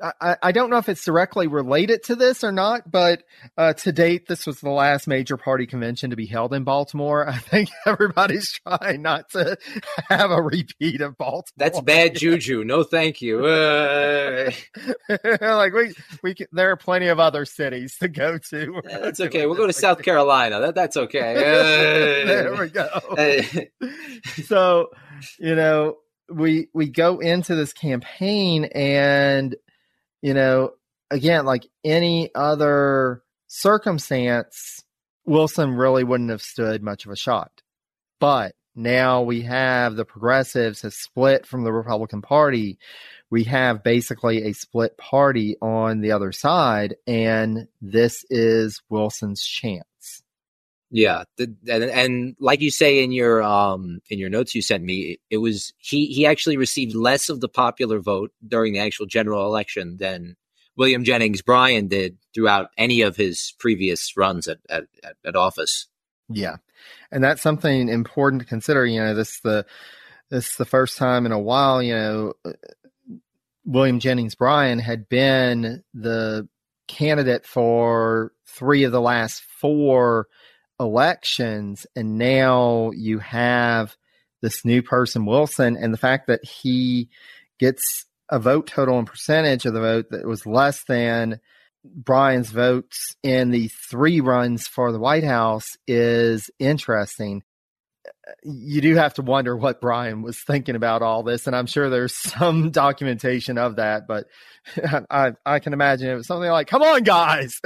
I, I don't know if it's directly related to this or not, but uh, to date, this was the last major party convention to be held in Baltimore. I think everybody's trying not to have a repeat of Baltimore. That's bad juju. No, thank you. Uh... like we, we, can, there are plenty of other cities to go to. Yeah, that's okay. We'll go to South Carolina. That, that's okay. Uh... There we go. So, you know, we we go into this campaign and. You know, again, like any other circumstance, Wilson really wouldn't have stood much of a shot. But now we have the progressives have split from the Republican Party. We have basically a split party on the other side, and this is Wilson's chance. Yeah, the, and, and like you say in your um in your notes you sent me, it was he he actually received less of the popular vote during the actual general election than William Jennings Bryan did throughout any of his previous runs at at, at office. Yeah, and that's something important to consider. You know, this is the this is the first time in a while. You know, William Jennings Bryan had been the candidate for three of the last four elections, and now you have this new person, Wilson, and the fact that he gets a vote total and percentage of the vote that was less than Bryan's votes in the three runs for the White House is interesting. You do have to wonder what Bryan was thinking about all this, and I'm sure there's some documentation of that, but I, I can imagine it was something like, come on, guys!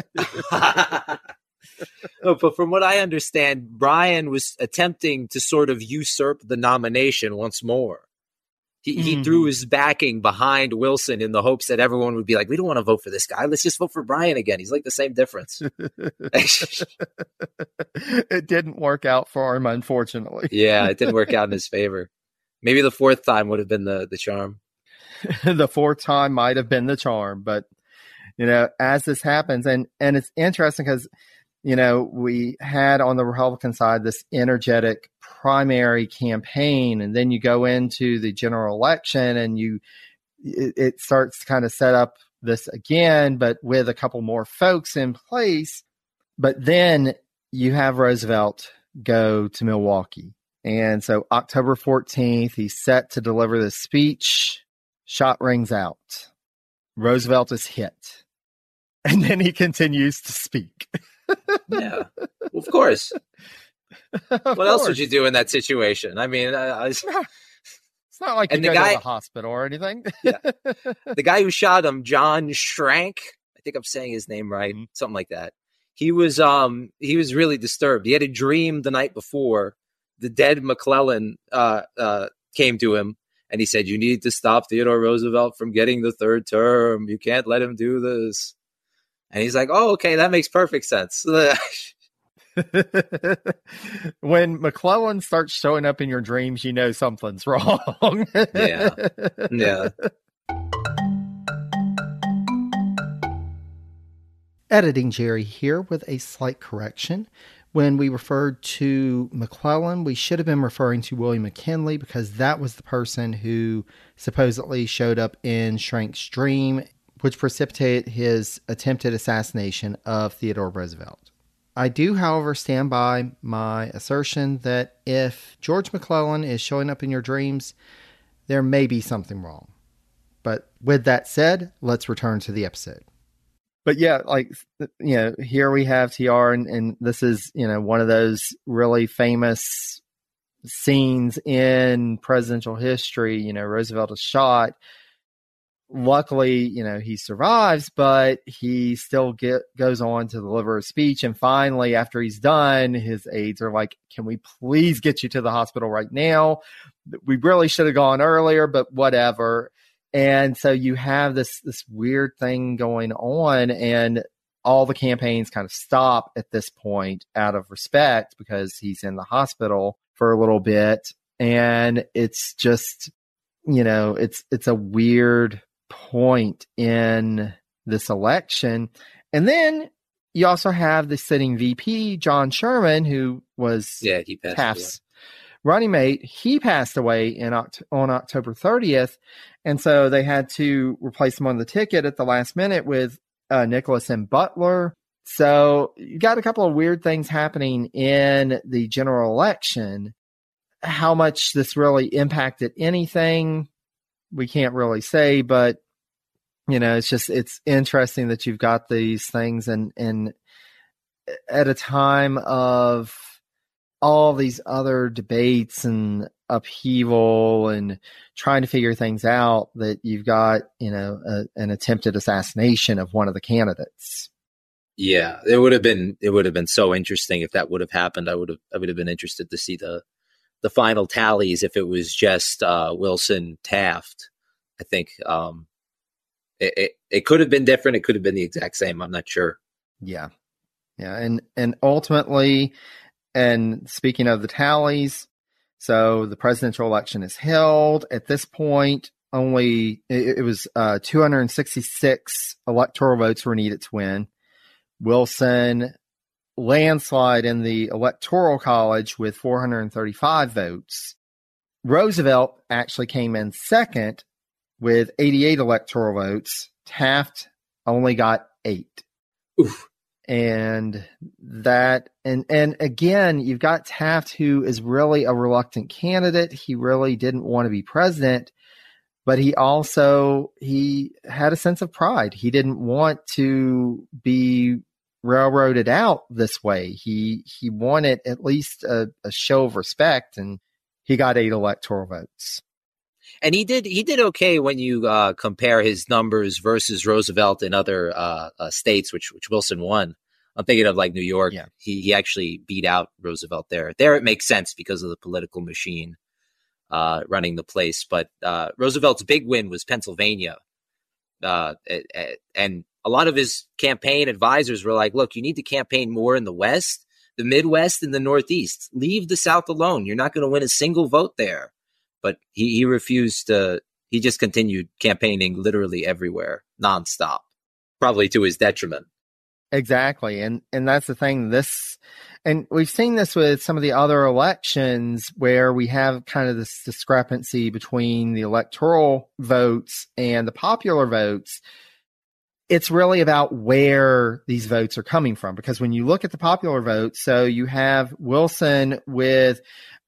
No, but from what I understand, Bryan was attempting to sort of usurp the nomination once more. He, mm-hmm. he threw his backing behind Wilson in the hopes that everyone would be like, we don't want to vote for this guy. Let's just vote for Bryan again. He's like the same difference. It didn't work out for him, unfortunately. Yeah, it didn't work out in his favor. Maybe the fourth time would have been the, the charm. The fourth time might have been the charm. But, you know, as this happens, and, and it's interesting because, you know, we had on the Republican side this energetic primary campaign, and then you go into the general election and you it, it starts to kind of set up this again, but with a couple more folks in place. But then you have Roosevelt go to Milwaukee. And so October fourteenth, he's set to deliver this speech. Shot rings out. Roosevelt is hit. And then he continues to speak. Yeah, well, of course. Of what course. else would you do in that situation? I mean, I, I, it's not like and you the go guy, to the hospital or anything. Yeah. The guy who shot him, John Schrank, I think I'm saying his name right, mm-hmm. something like that. He was um he was really disturbed. He had a dream the night before. The dead McClellan uh, uh, came to him, and he said, "You need to stop Theodore Roosevelt from getting the third term. You can't let him do this." And he's like, "Oh, okay, that makes perfect sense." When McClellan starts showing up in your dreams, you know something's wrong. Yeah. Yeah. Editing Jerry here with a slight correction. When we referred to McClellan, we should have been referring to William McKinley, because that was the person who supposedly showed up in Schrank's dream, which precipitated his attempted assassination of Theodore Roosevelt. I do, however, stand by my assertion that if George McClellan is showing up in your dreams, there may be something wrong. But with that said, let's return to the episode. But yeah, like, you know, here we have T R, and, and this is, you know, one of those really famous scenes in presidential history. You know, Roosevelt is shot. Luckily, you know, he survives, but he still get, goes on to deliver a speech. And finally, after he's done, his aides are like, "Can we please get you to the hospital right now? We really should have gone earlier, but whatever." And so you have this, this weird thing going on, and all the campaigns kind of stop at this point out of respect because he's in the hospital for a little bit. And it's just, you know, it's, it's a weird point in this election. And then you also have the sitting V P, John Sherman, who was yeah, he passed Taft's running mate, he passed away in Oct- on October thirtieth. And so they had to replace him on the ticket at the last minute with uh, Nicholas M. Butler. So you got a couple of weird things happening in the general election. How much this really impacted anything, we can't really say, but you know, it's just, it's interesting that you've got these things and, and at a time of all these other debates and upheaval and trying to figure things out, that you've got, you know, a, an attempted assassination of one of the candidates. Yeah, it would have been, it would have been so interesting if that would have happened. I would have, I would have been interested to see the, the final tallies if it was just uh, Wilson Taft. I think um, it, it, it could have been different. It could have been the exact same. I'm not sure. Yeah. Yeah. And, and ultimately, and speaking of the tallies, so the presidential election is held. At this point, only it, it was uh, two hundred sixty-six electoral votes were needed to win. Wilson landslide in the Electoral College with four hundred thirty-five votes. Roosevelt actually came in second with eighty-eight electoral votes. Taft only got eight. Oof. And that, and, and again, you've got Taft, who is really a reluctant candidate. He really didn't want to be president, but he also, he had a sense of pride. He didn't want to be railroaded out this way. He, he wanted at least a, a show of respect, and he got eight electoral votes. And he did, he did okay when you uh, compare his numbers versus Roosevelt in other uh, uh, states, which, which Wilson won. I'm thinking of like New York. Yeah. He, he actually beat out Roosevelt there. There it makes sense because of the political machine uh, running the place. But uh, Roosevelt's big win was Pennsylvania. Uh, and a lot of his campaign advisors were like, look, you need to campaign more in the West, the Midwest, and the Northeast. Leave the South alone. You're not going to win a single vote there. But he, he refused to, he just continued campaigning literally everywhere, nonstop, probably to his detriment. Exactly. And, and that's the thing. This, and we've seen this with some of the other elections where we have kind of this discrepancy between the electoral votes and the popular votes. It's really about where these votes are coming from, because when you look at the popular vote, so you have Wilson with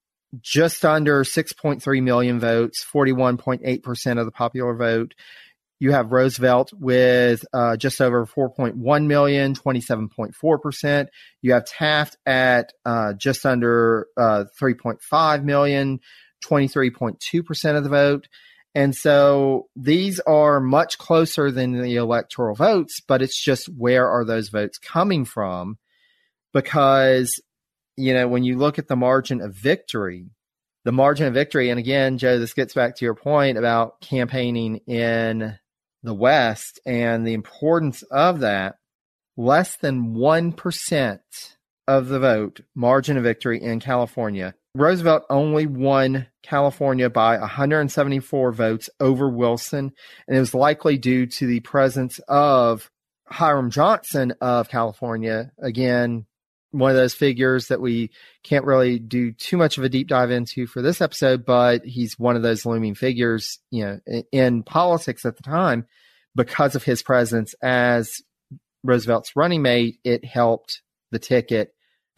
just under six point three million votes, forty-one point eight percent of the popular vote. You have Roosevelt with uh, just over four point one million, twenty-seven point four percent. You have Taft at uh, just under uh, three point five million, twenty-three point two percent of the vote. And so these are much closer than the electoral votes, but it's just where are those votes coming from? Because, you know, when you look at the margin of victory, the margin of victory, and again, Joe, this gets back to your point about campaigning in the West and the importance of that. Less than one percent of the vote, margin of victory in California. Roosevelt only won California by one hundred seventy-four votes over Wilson, and it was likely due to the presence of Hiram Johnson of California. Again, one of those figures that we can't really do too much of a deep dive into for this episode, but he's one of those looming figures, you know, in, in politics at the time. Because of his presence as Roosevelt's running mate, it helped the ticket,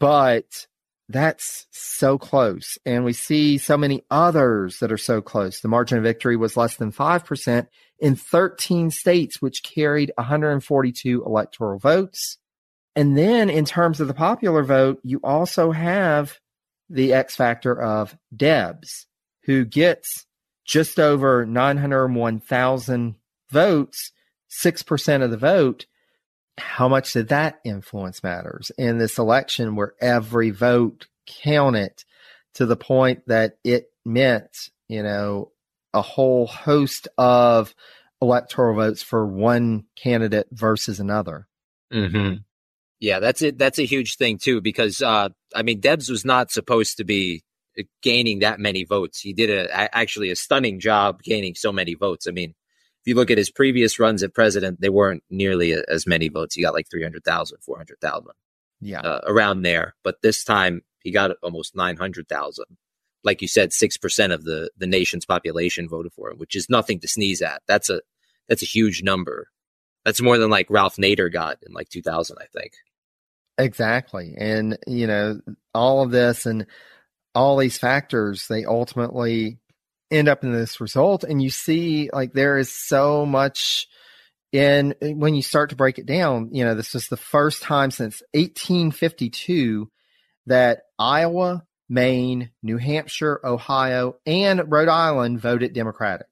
but that's so close. And we see so many others that are so close. The margin of victory was less than five percent in thirteen states, which carried one hundred forty-two electoral votes. And then in terms of the popular vote, you also have the X factor of Debs, who gets just over nine hundred one thousand votes, six percent of the vote. How much did that influence matters in this election where every vote counted to the point that it meant, you know, a whole host of electoral votes for one candidate versus another? Mm-hmm. Yeah, that's it. That's a huge thing too, because uh, I mean, Debs was not supposed to be gaining that many votes. He did a, actually a stunning job gaining so many votes. I mean, if you look at his previous runs at president, they weren't nearly as many votes. He got like three hundred thousand, four hundred thousand, yeah, uh, around there. But this time he got almost nine hundred thousand. like you said, six percent of the, the nation's population voted for him, which is nothing to sneeze at. That's a that's a huge number. That's more than like Ralph Nader got in like two thousand, I think. Exactly. And, you know, all of this and all these factors, they ultimately end up in this result. And you see, like, there is so much in when you start to break it down. You know, this was the first time since eighteen fifty-two that Iowa, Maine, New Hampshire, Ohio, and Rhode Island voted Democratic.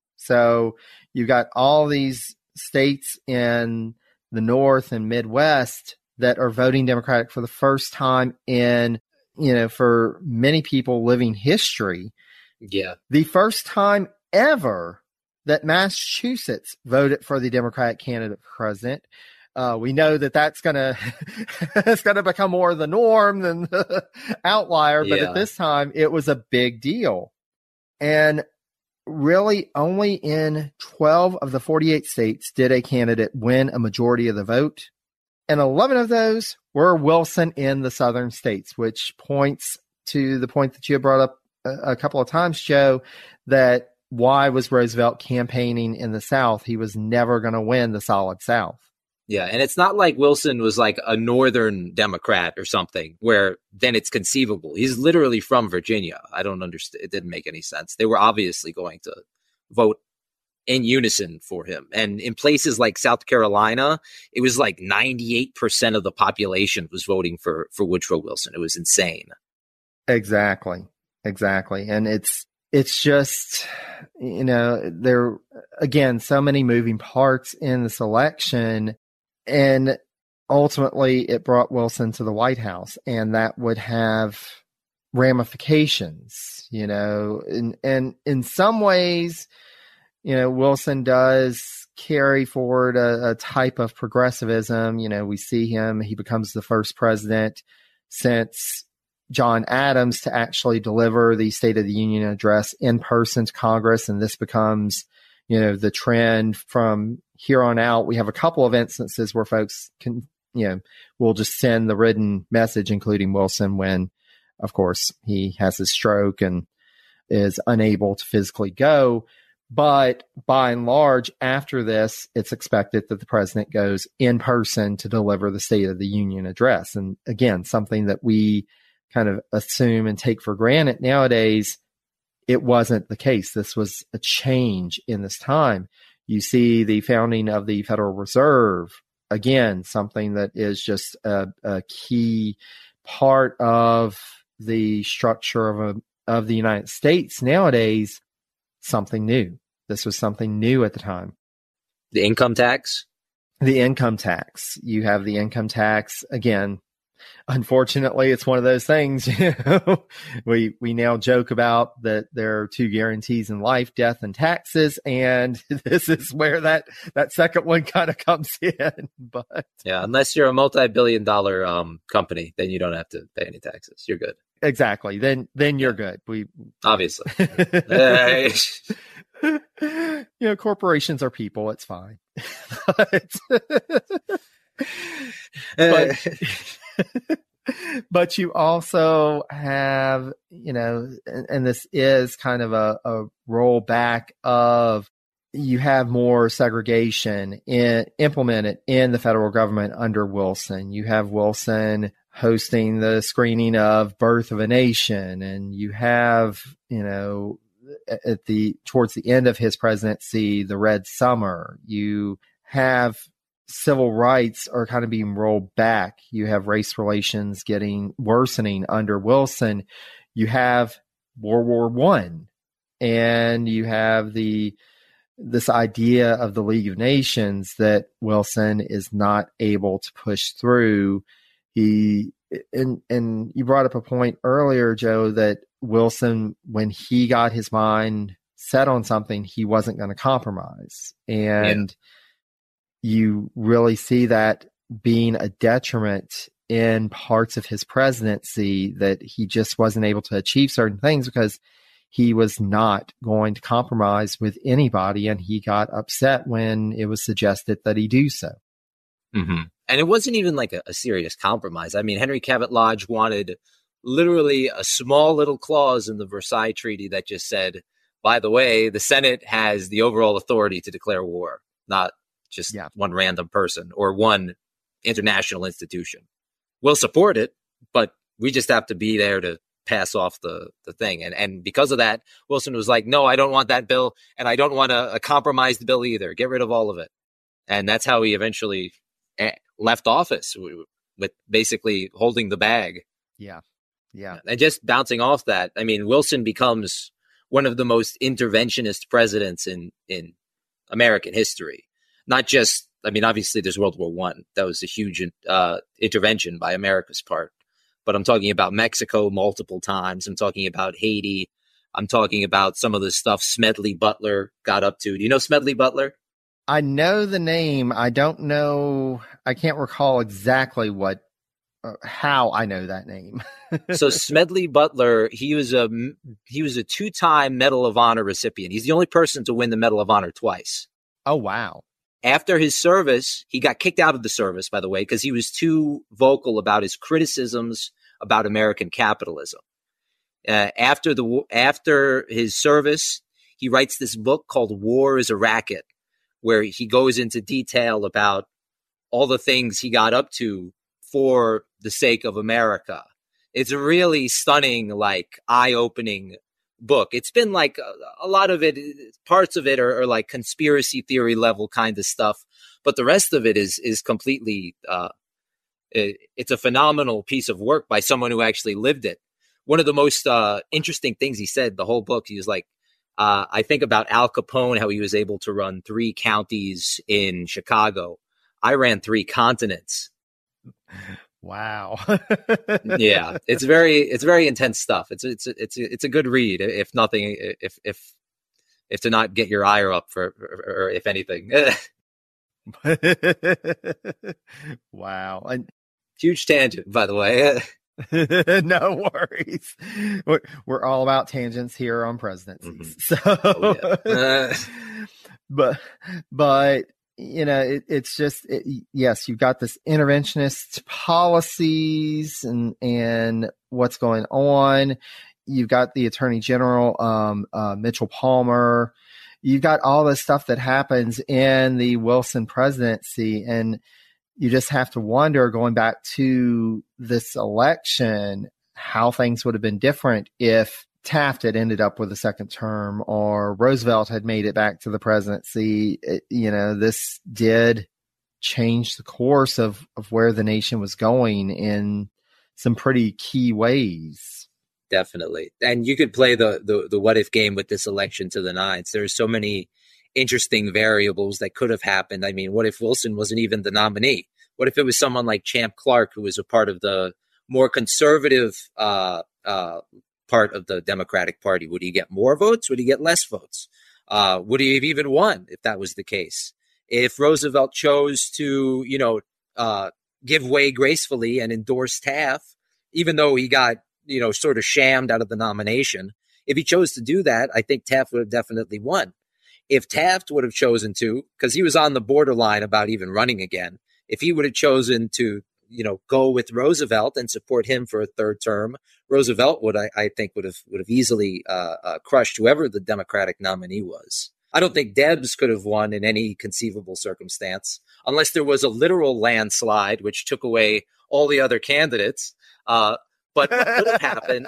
So you've got all these states in the North and Midwest that are voting Democratic for the first time in, you know, for many people living history. Yeah. The first time ever that Massachusetts voted for the Democratic candidate for president. Uh, we know that that's going to, it's going to become more of the norm than the outlier. But Yeah. at this time, it was a big deal. And really only in twelve of the forty-eight states did a candidate win a majority of the vote. And eleven of those were Wilson in the southern states, which points to the point that you had brought up a, a couple of times, Joe, that why was Roosevelt campaigning in the South? He was never going to win the solid South. Yeah, and it's not like Wilson was like a northern Democrat or something where then it's conceivable. He's literally from Virginia. I don't understand. It didn't make any sense. They were obviously going to vote in unison for him. And in places like South Carolina, it was like ninety-eight percent of the population was voting for, for Woodrow Wilson. It was insane. Exactly. Exactly. And it's, it's just, you know, there, again, so many moving parts in this election. And ultimately, it brought Wilson to the White House, and that would have ramifications, you know, and, and in some ways, you know, Wilson does carry forward a, a type of progressivism. You know, we see him, he becomes the first president since John Adams to actually deliver the State of the Union address in person to Congress. And this becomes, you know, the trend from here on out. We have a couple of instances where folks can, you know, will just send the written message, including Wilson, when, of course, he has his stroke and is unable to physically go. But by and large, after this, it's expected that the president goes in person to deliver the State of the Union address. And again, something that we kind of assume and take for granted nowadays, it wasn't the case. This was a change in this time. You see the founding of the Federal Reserve, again, something that is just a, a key part of the structure of, a, of the United States nowadays, something new. This was something new at the time. The income tax? The income tax. You have the income tax. Again, unfortunately, it's one of those things, you know, we, we now joke about that there are two guarantees in life, death and taxes. And this is where that, that second one kind of comes in. But yeah, unless you're a multi-billion dollar um, company, then you don't have to pay any taxes. You're good. Exactly. Then, then you're good. We obviously, you know, corporations are people. It's fine. but, but but you also have, you know, and, and this is kind of a, a rollback of, you have more segregation in, implemented in the federal government under Wilson. You have Wilson hosting the screening of Birth of a Nation, and you have, you know, at the towards the end of his presidency, the Red Summer. You have civil rights are kind of being rolled back. You have race relations getting worsening under Wilson. You have World War One, and you have the this idea of the League of Nations that Wilson is not able to push through. He and and you brought up a point earlier, Joe, that Wilson, when he got his mind set on something, he wasn't going to compromise. And yeah. You really see that being a detriment in parts of his presidency, that he just wasn't able to achieve certain things because he was not going to compromise with anybody. And he got upset when it was suggested that he do so. Mm-hmm. And it wasn't even like a, a serious compromise. I mean, Henry Cabot Lodge wanted literally a small little clause in the Versailles Treaty that just said, by the way, the Senate has the overall authority to declare war, not just yeah. one random person or one international institution. We'll support it, but we just have to be there to pass off the, the thing. And and because of that, Wilson was like, no, I don't want that bill, and I don't want a, a compromised bill either. Get rid of all of it. And that's how he eventually left office, with basically holding the bag. Yeah. Yeah. And just bouncing off that, I mean, Wilson becomes one of the most interventionist presidents in, in American history. Not just, I mean, obviously there's World War One. That was a huge uh, intervention by America's part. But I'm talking about Mexico multiple times. I'm talking about Haiti. I'm talking about some of the stuff Smedley Butler got up to. Do you know Smedley Butler? I know the name. I don't know. I can't recall exactly what, uh, how I know that name. So Smedley Butler, he was a he was a two-time Medal of Honor recipient. He's the only person to win the Medal of Honor twice. Oh, wow. After his service, he got kicked out of the service, by the way, because he was too vocal about his criticisms about American capitalism. Uh, after the after his service, he writes this book called War is a Racket, where he goes into detail about all the things he got up to for the sake of America. It's a really stunning, like, eye-opening book. It's been like a, a lot of it, parts of it are, are like conspiracy theory level kind of stuff, but the rest of it is is completely, uh, it, it's a phenomenal piece of work by someone who actually lived it. One of the most uh, interesting things he said, the whole book, he was like, uh, I think about Al Capone, how he was able to run three counties in Chicago. I ran three continents. Wow. Yeah, it's very it's very intense stuff. It's it's it's it's a good read, if nothing, if if if to not get your ire up for, or, or if anything. Wow. And huge tangent, by the way. No worries. We're, we're all about tangents here on presidencies. Mm-hmm. So, oh, yeah. uh. but but. You know, it, it's just, it, yes, you've got this interventionist policies and, and what's going on. You've got the Attorney General, um, uh, Mitchell Palmer. You've got all this stuff that happens in the Wilson presidency. And you just have to wonder, going back to this election, how things would have been different if Taft had ended up with a second term or Roosevelt had made it back to the presidency. It, you know, this did change the course of, of where the nation was going in some pretty key ways. Definitely. And you could play the, the, the what if game with this election to the nines. There's so many interesting variables that could have happened. I mean, what if Wilson wasn't even the nominee? What if it was someone like Champ Clark, who was a part of the more conservative, uh, uh, part of the Democratic Party? Would he get more votes? Would he get less votes? Uh, would he have even won if that was the case? If Roosevelt chose to, you know, uh, give way gracefully and endorse Taft, even though he got, you know, sort of shammed out of the nomination, if he chose to do that, I think Taft would have definitely won. If Taft would have chosen to, because he was on the borderline about even running again, if he would have chosen to, you know, go with Roosevelt and support him for a third term, Roosevelt would, I, I think, would have would have easily uh, uh, crushed whoever the Democratic nominee was. I don't think Debs could have won in any conceivable circumstance, unless there was a literal landslide which took away all the other candidates. Uh, but what could have happened?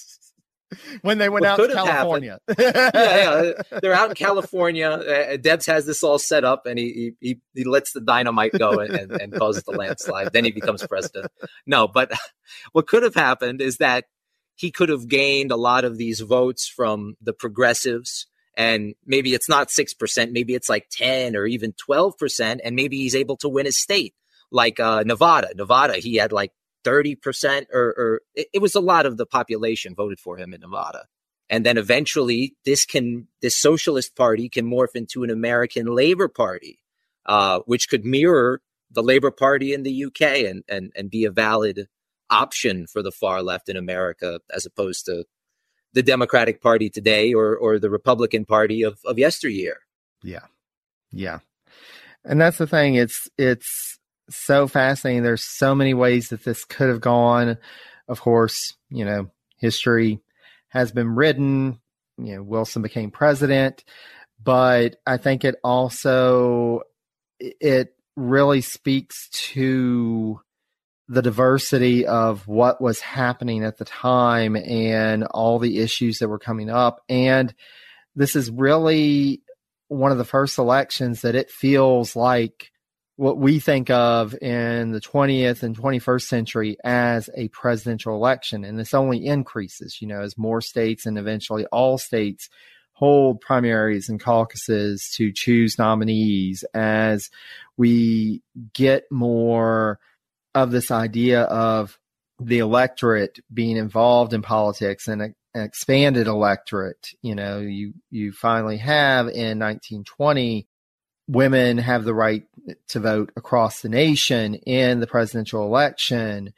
When they went out to California. yeah, yeah, they're out in California. Uh, Debs has this all set up, and he he, he lets the dynamite go and, and, and causes the landslide. Then he becomes president. No, but what could have happened is that he could have gained a lot of these votes from the progressives, and maybe it's not six percent, maybe it's like ten or even twelve percent, and maybe he's able to win a state like uh, Nevada. Nevada, he had like thirty percent or, or it, it was a lot of the population voted for him in Nevada. And then eventually this can, this socialist party can morph into an American Labor Party, uh, which could mirror the Labor Party in the U K and, and, and be a valid option for the far left in America, as opposed to the Democratic Party today or, or the Republican Party of, of yesteryear. Yeah. Yeah. And that's the thing. It's, it's, so fascinating. There's so many ways that this could have gone, of course, you know, history has been written. You know, Wilson became president, but I think it also, it really speaks to the diversity of what was happening at the time and all the issues that were coming up. And this is really one of the first elections that it feels like what we think of in the twentieth and twenty-first century as a presidential election. And this only increases, you know, as more states and eventually all states hold primaries and caucuses to choose nominees, as we get more of this idea of the electorate being involved in politics and a, an expanded electorate. You know, you, you finally have in nineteen twenty, women have the right to vote across the nation in the presidential election.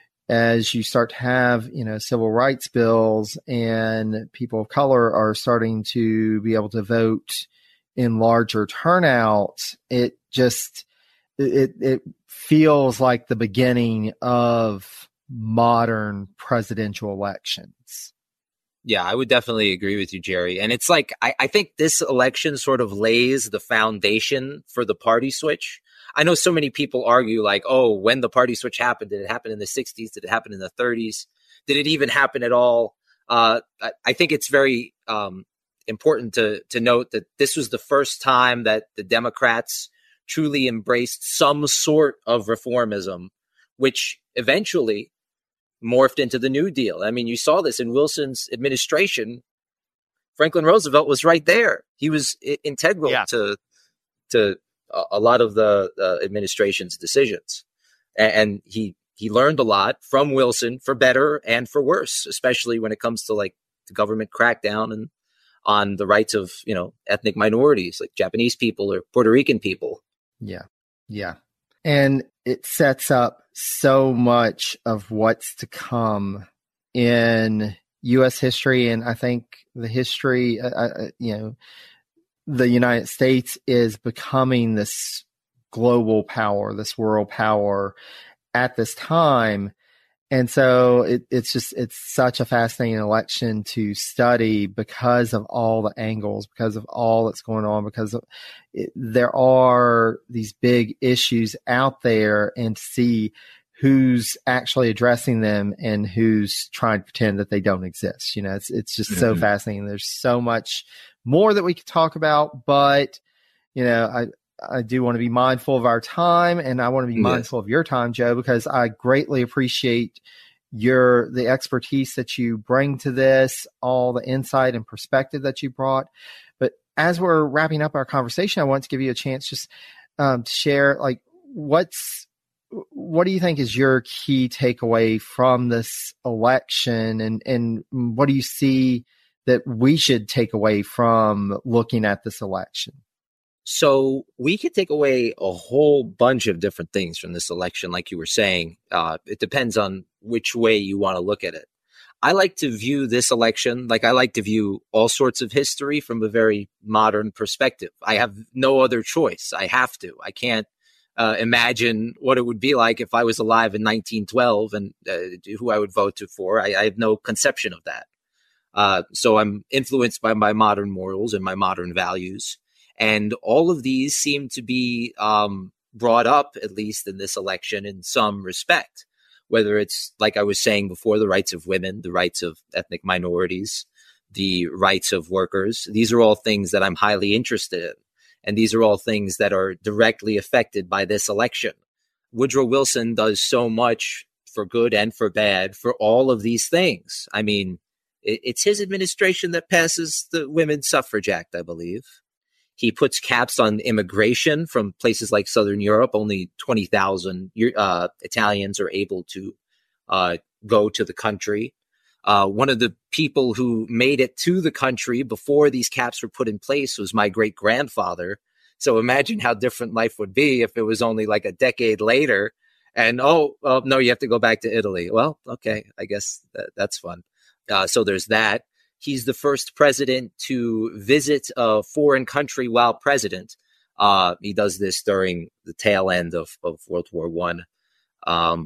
As you start to have, you know, civil rights bills and people of color are starting to be able to vote in larger turnouts, it just, it, it feels like the beginning of modern presidential elections. Yeah, I would definitely agree with you, Jerry. And it's like, I, I think this election sort of lays the foundation for the party switch. I know so many people argue like, oh, when the party switch happened, did it happen in the sixties? Did it happen in the thirties? Did it even happen at all? Uh, I, I think it's very um, important to to note that this was the first time that the Democrats truly embraced some sort of reformism, which eventually morphed into the New Deal. I mean, you saw this in Wilson's administration. Franklin Roosevelt was right there. He was I- integral yeah. to to a lot of the uh, administration's decisions. And, and he he learned a lot from Wilson, for better and for worse, especially when it comes to like the government crackdown and on the rights of, you know, ethnic minorities like Japanese people or Puerto Rican people. Yeah. Yeah. And it sets up so much of what's to come in U S history. And I think the history, uh, uh, you know, the United States is becoming this global power, this world power at this time. And so it, it's just, it's such a fascinating election to study because of all the angles, because of all that's going on, because of it, there are these big issues out there, and to see who's actually addressing them and who's trying to pretend that they don't exist. You know, it's, it's just mm-hmm. so fascinating. There's so much more that we could talk about, but, you know, I, I do want to be mindful of our time, and I want to be yes. mindful of your time, Joe, because I greatly appreciate your, the expertise that you bring to this, all the insight and perspective that you brought. But as we're wrapping up our conversation, I want to give you a chance just um, to share, like, what's, what do you think is your key takeaway from this election, and, and what do you see that we should take away from looking at this election? So we could take away a whole bunch of different things from this election. Like you were saying, uh, it depends on which way you want to look at it. I like to view this election, like I like to view all sorts of history from a very modern perspective. I have no other choice. I have to. I can't uh, imagine what it would be like if I was alive in nineteen twelve and uh, who I would vote to for. I, I have no conception of that. Uh, so I'm influenced by my modern morals and my modern values. And all of these seem to be um, brought up, at least in this election, in some respect, whether it's, like I was saying before, the rights of women, the rights of ethnic minorities, the rights of workers. These are all things that I'm highly interested in. And these are all things that are directly affected by this election. Woodrow Wilson does so much for good and for bad for all of these things. I mean, it, it's his administration that passes the Women's Suffrage Act, I believe. He puts caps on immigration from places like Southern Europe. Only twenty thousand uh, Italians are able to uh, go to the country. Uh, one of the people who made it to the country before these caps were put in place was my great grandfather. So imagine how different life would be if it was only like a decade later. And, oh, oh no, you have to go back to Italy. Well, okay, I guess that, that's fun. Uh, so there's that. He's the first president to visit a foreign country while president. Uh, he does this during the tail end of, of World War One. Um,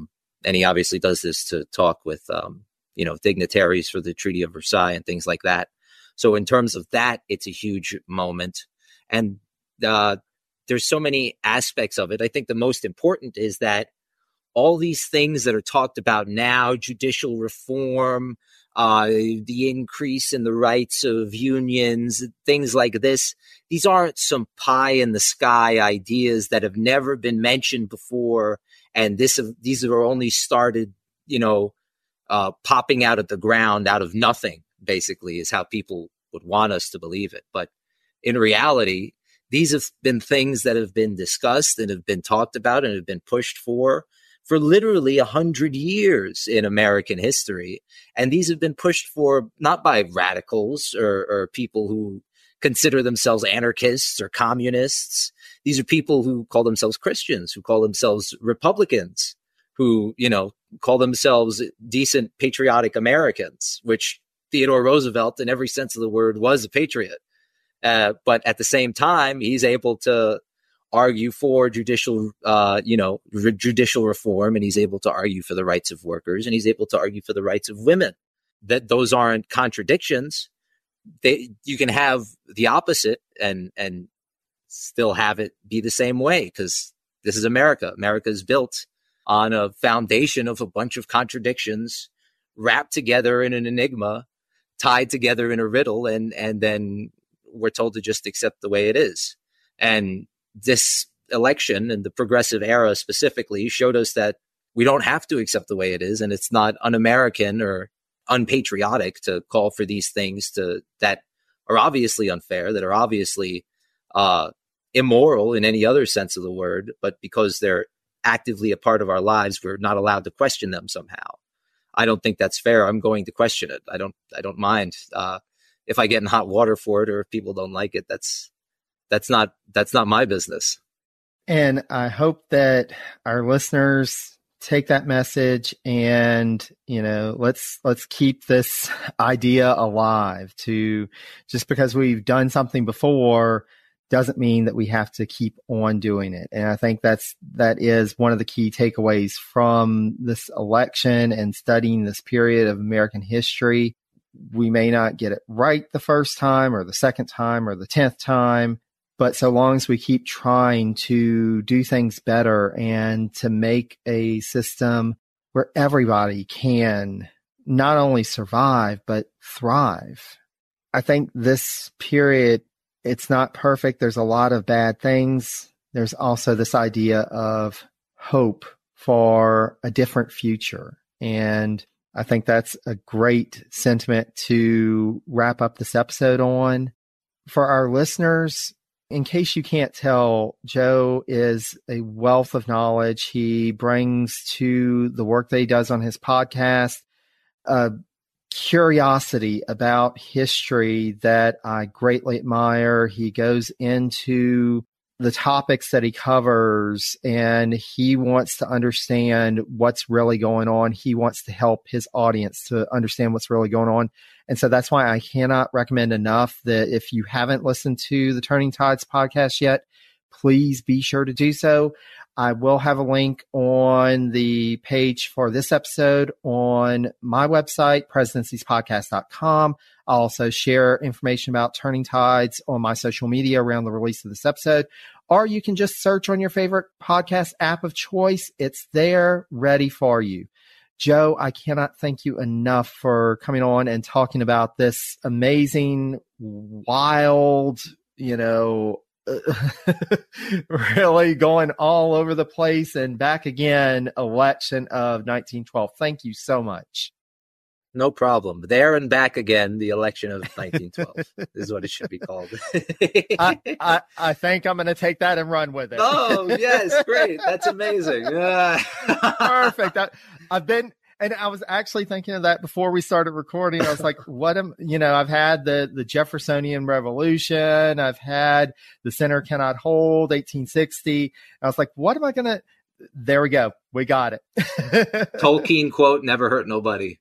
and he obviously does this to talk with, um, you know, dignitaries for the Treaty of Versailles and things like that. So in terms of that, it's a huge moment. And uh, there's so many aspects of it. I think the most important is that all these things that are talked about now, judicial reform, uh, the increase in the rights of unions, things like this, these aren't some pie in the sky ideas that have never been mentioned before. And this, these are only started, you know, uh, popping out of the ground out of nothing, basically, is how people would want us to believe it. But in reality, these have been things that have been discussed and have been talked about and have been pushed for for literally a hundred years in American history. And these have been pushed for not by radicals or, or people who consider themselves anarchists or communists. These are people who call themselves Christians, who call themselves Republicans, who, you know, call themselves decent patriotic Americans, which Theodore Roosevelt, in every sense of the word, was a patriot. Uh, but at the same time, he's able to argue for judicial, uh, you know, re- judicial reform, and he's able to argue for the rights of workers, and he's able to argue for the rights of women. That those aren't contradictions. They, you can have the opposite and and still have it be the same way, because this is America. America is built on a foundation of a bunch of contradictions wrapped together in an enigma, tied together in a riddle, and and then we're told to just accept the way it is. And this election and the progressive era specifically showed us that we don't have to accept the way it is, and it's not un-American or unpatriotic to call for these things to that are obviously unfair, that are obviously uh, immoral in any other sense of the word, but because they're actively a part of our lives, we're not allowed to question them somehow. I don't think that's fair. I'm going to question it. I don't. I don't mind uh, if I get in hot water for it, or if people don't like it. That's that's not that's not my business. And I hope that our listeners take that message and, you know, let's let's keep this idea alive. To just because we've done something before doesn't mean that we have to keep on doing it. And I think that's that is one of the key takeaways from this election and studying this period of American history. We may not get it right the first time or the second time or the tenth time, but so long as we keep trying to do things better and to make a system where everybody can not only survive, but thrive. I think this period, it's not perfect. There's a lot of bad things. There's also this idea of hope for a different future. And I think that's a great sentiment to wrap up this episode on. For our listeners, in case you can't tell, Joe is a wealth of knowledge. He brings to the work that he does on his podcast a curiosity about history that I greatly admire. He goes into the topics that he covers, and he wants to understand what's really going on. He wants to help his audience to understand what's really going on. And so that's why I cannot recommend enough that if you haven't listened to the Turning Tides podcast yet, please be sure to do so. I will have a link on the page for this episode on my website, presidencies podcast dot com. I'll also share information about Turning Tides on my social media around the release of this episode, or you can just search on your favorite podcast app of choice. It's there, ready for you. Joe, I cannot thank you enough for coming on and talking about this amazing, wild, you know, really going all over the place and back again election of nineteen twelve. Thank you so much. No problem. There and back again, the election of nineteen twelve is what it should be called. I, I, I think I'm going to take that and run with it. Oh, yes. Great. That's amazing. Perfect. I, I've been, and I was actually thinking of that before we started recording. I was like, what am, you know, I've had the, the Jeffersonian Revolution. I've had the Center Cannot Hold, eighteen sixty. I was like, what am I going to, there we go. We got it. Tolkien quote, never hurt nobody.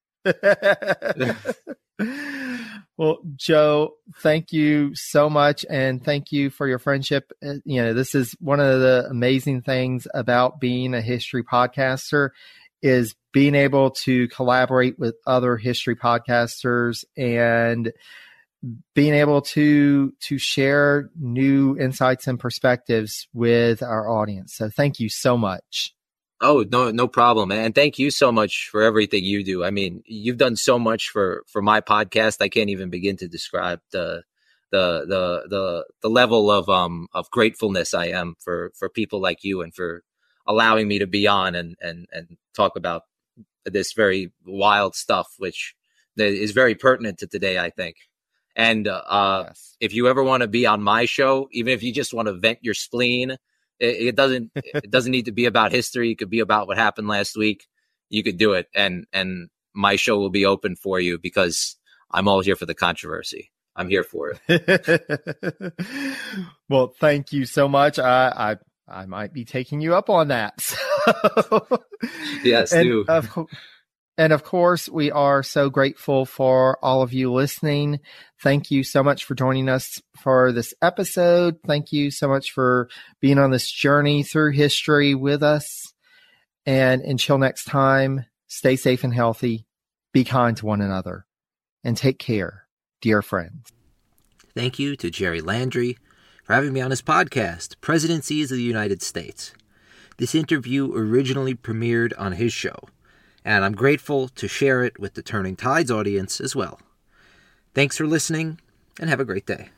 Well, Joe, thank you so much. And thank you for your friendship. You know, this is one of the amazing things about being a history podcaster is being able to collaborate with other history podcasters and being able to to share new insights and perspectives with our audience. So thank you so much. Oh, no, no problem. And thank you so much for everything you do. I mean, you've done so much for, for my podcast. I can't even begin to describe the, the, the, the, the level of, um, of gratefulness I am for, for people like you and for allowing me to be on and, and, and talk about this very wild stuff, which is very pertinent to today, I think. And uh, yes. If you ever want to be on my show, even if you just want to vent your spleen, it, it doesn't it doesn't need to be about history. It could be about what happened last week. You could do it, and and my show will be open for you because I'm all here for the controversy. I'm here for it. Well, thank you so much. I I, I might be taking you up on that. So. Yes, and do. Of course. And of course, we are so grateful for all of you listening. Thank you so much for joining us for this episode. Thank you so much for being on this journey through history with us. And until next time, stay safe and healthy, be kind to one another, and take care, dear friends. Thank you to Jerry Landry for having me on his podcast, Presidencies of the United States. This interview originally premiered on his show, and I'm grateful to share it with the Turning Tides audience as well. Thanks for listening, and have a great day.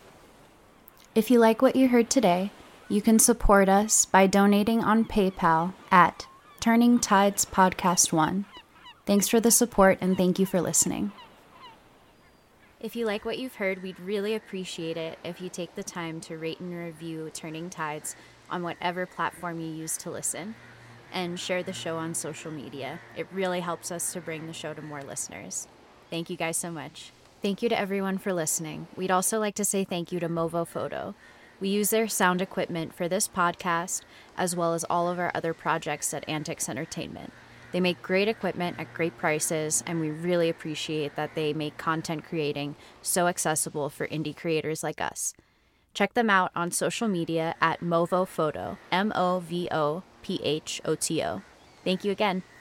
If you like what you heard today, you can support us by donating on PayPal at Turning Tides Podcast one. Thanks for the support, and thank you for listening. If you like what you've heard, we'd really appreciate it if you take the time to rate and review Turning Tides on whatever platform you use to listen, and share the show on social media. It really helps us to bring the show to more listeners. Thank you guys so much. Thank you to everyone for listening. We'd also like to say thank you to Movo Photo. We use their sound equipment for this podcast, as well as all of our other projects at Antics Entertainment. They make great equipment at great prices, and we really appreciate that they make content creating so accessible for indie creators like us. Check them out on social media at Movo Photo, M O V O P H O T O. Thank you again.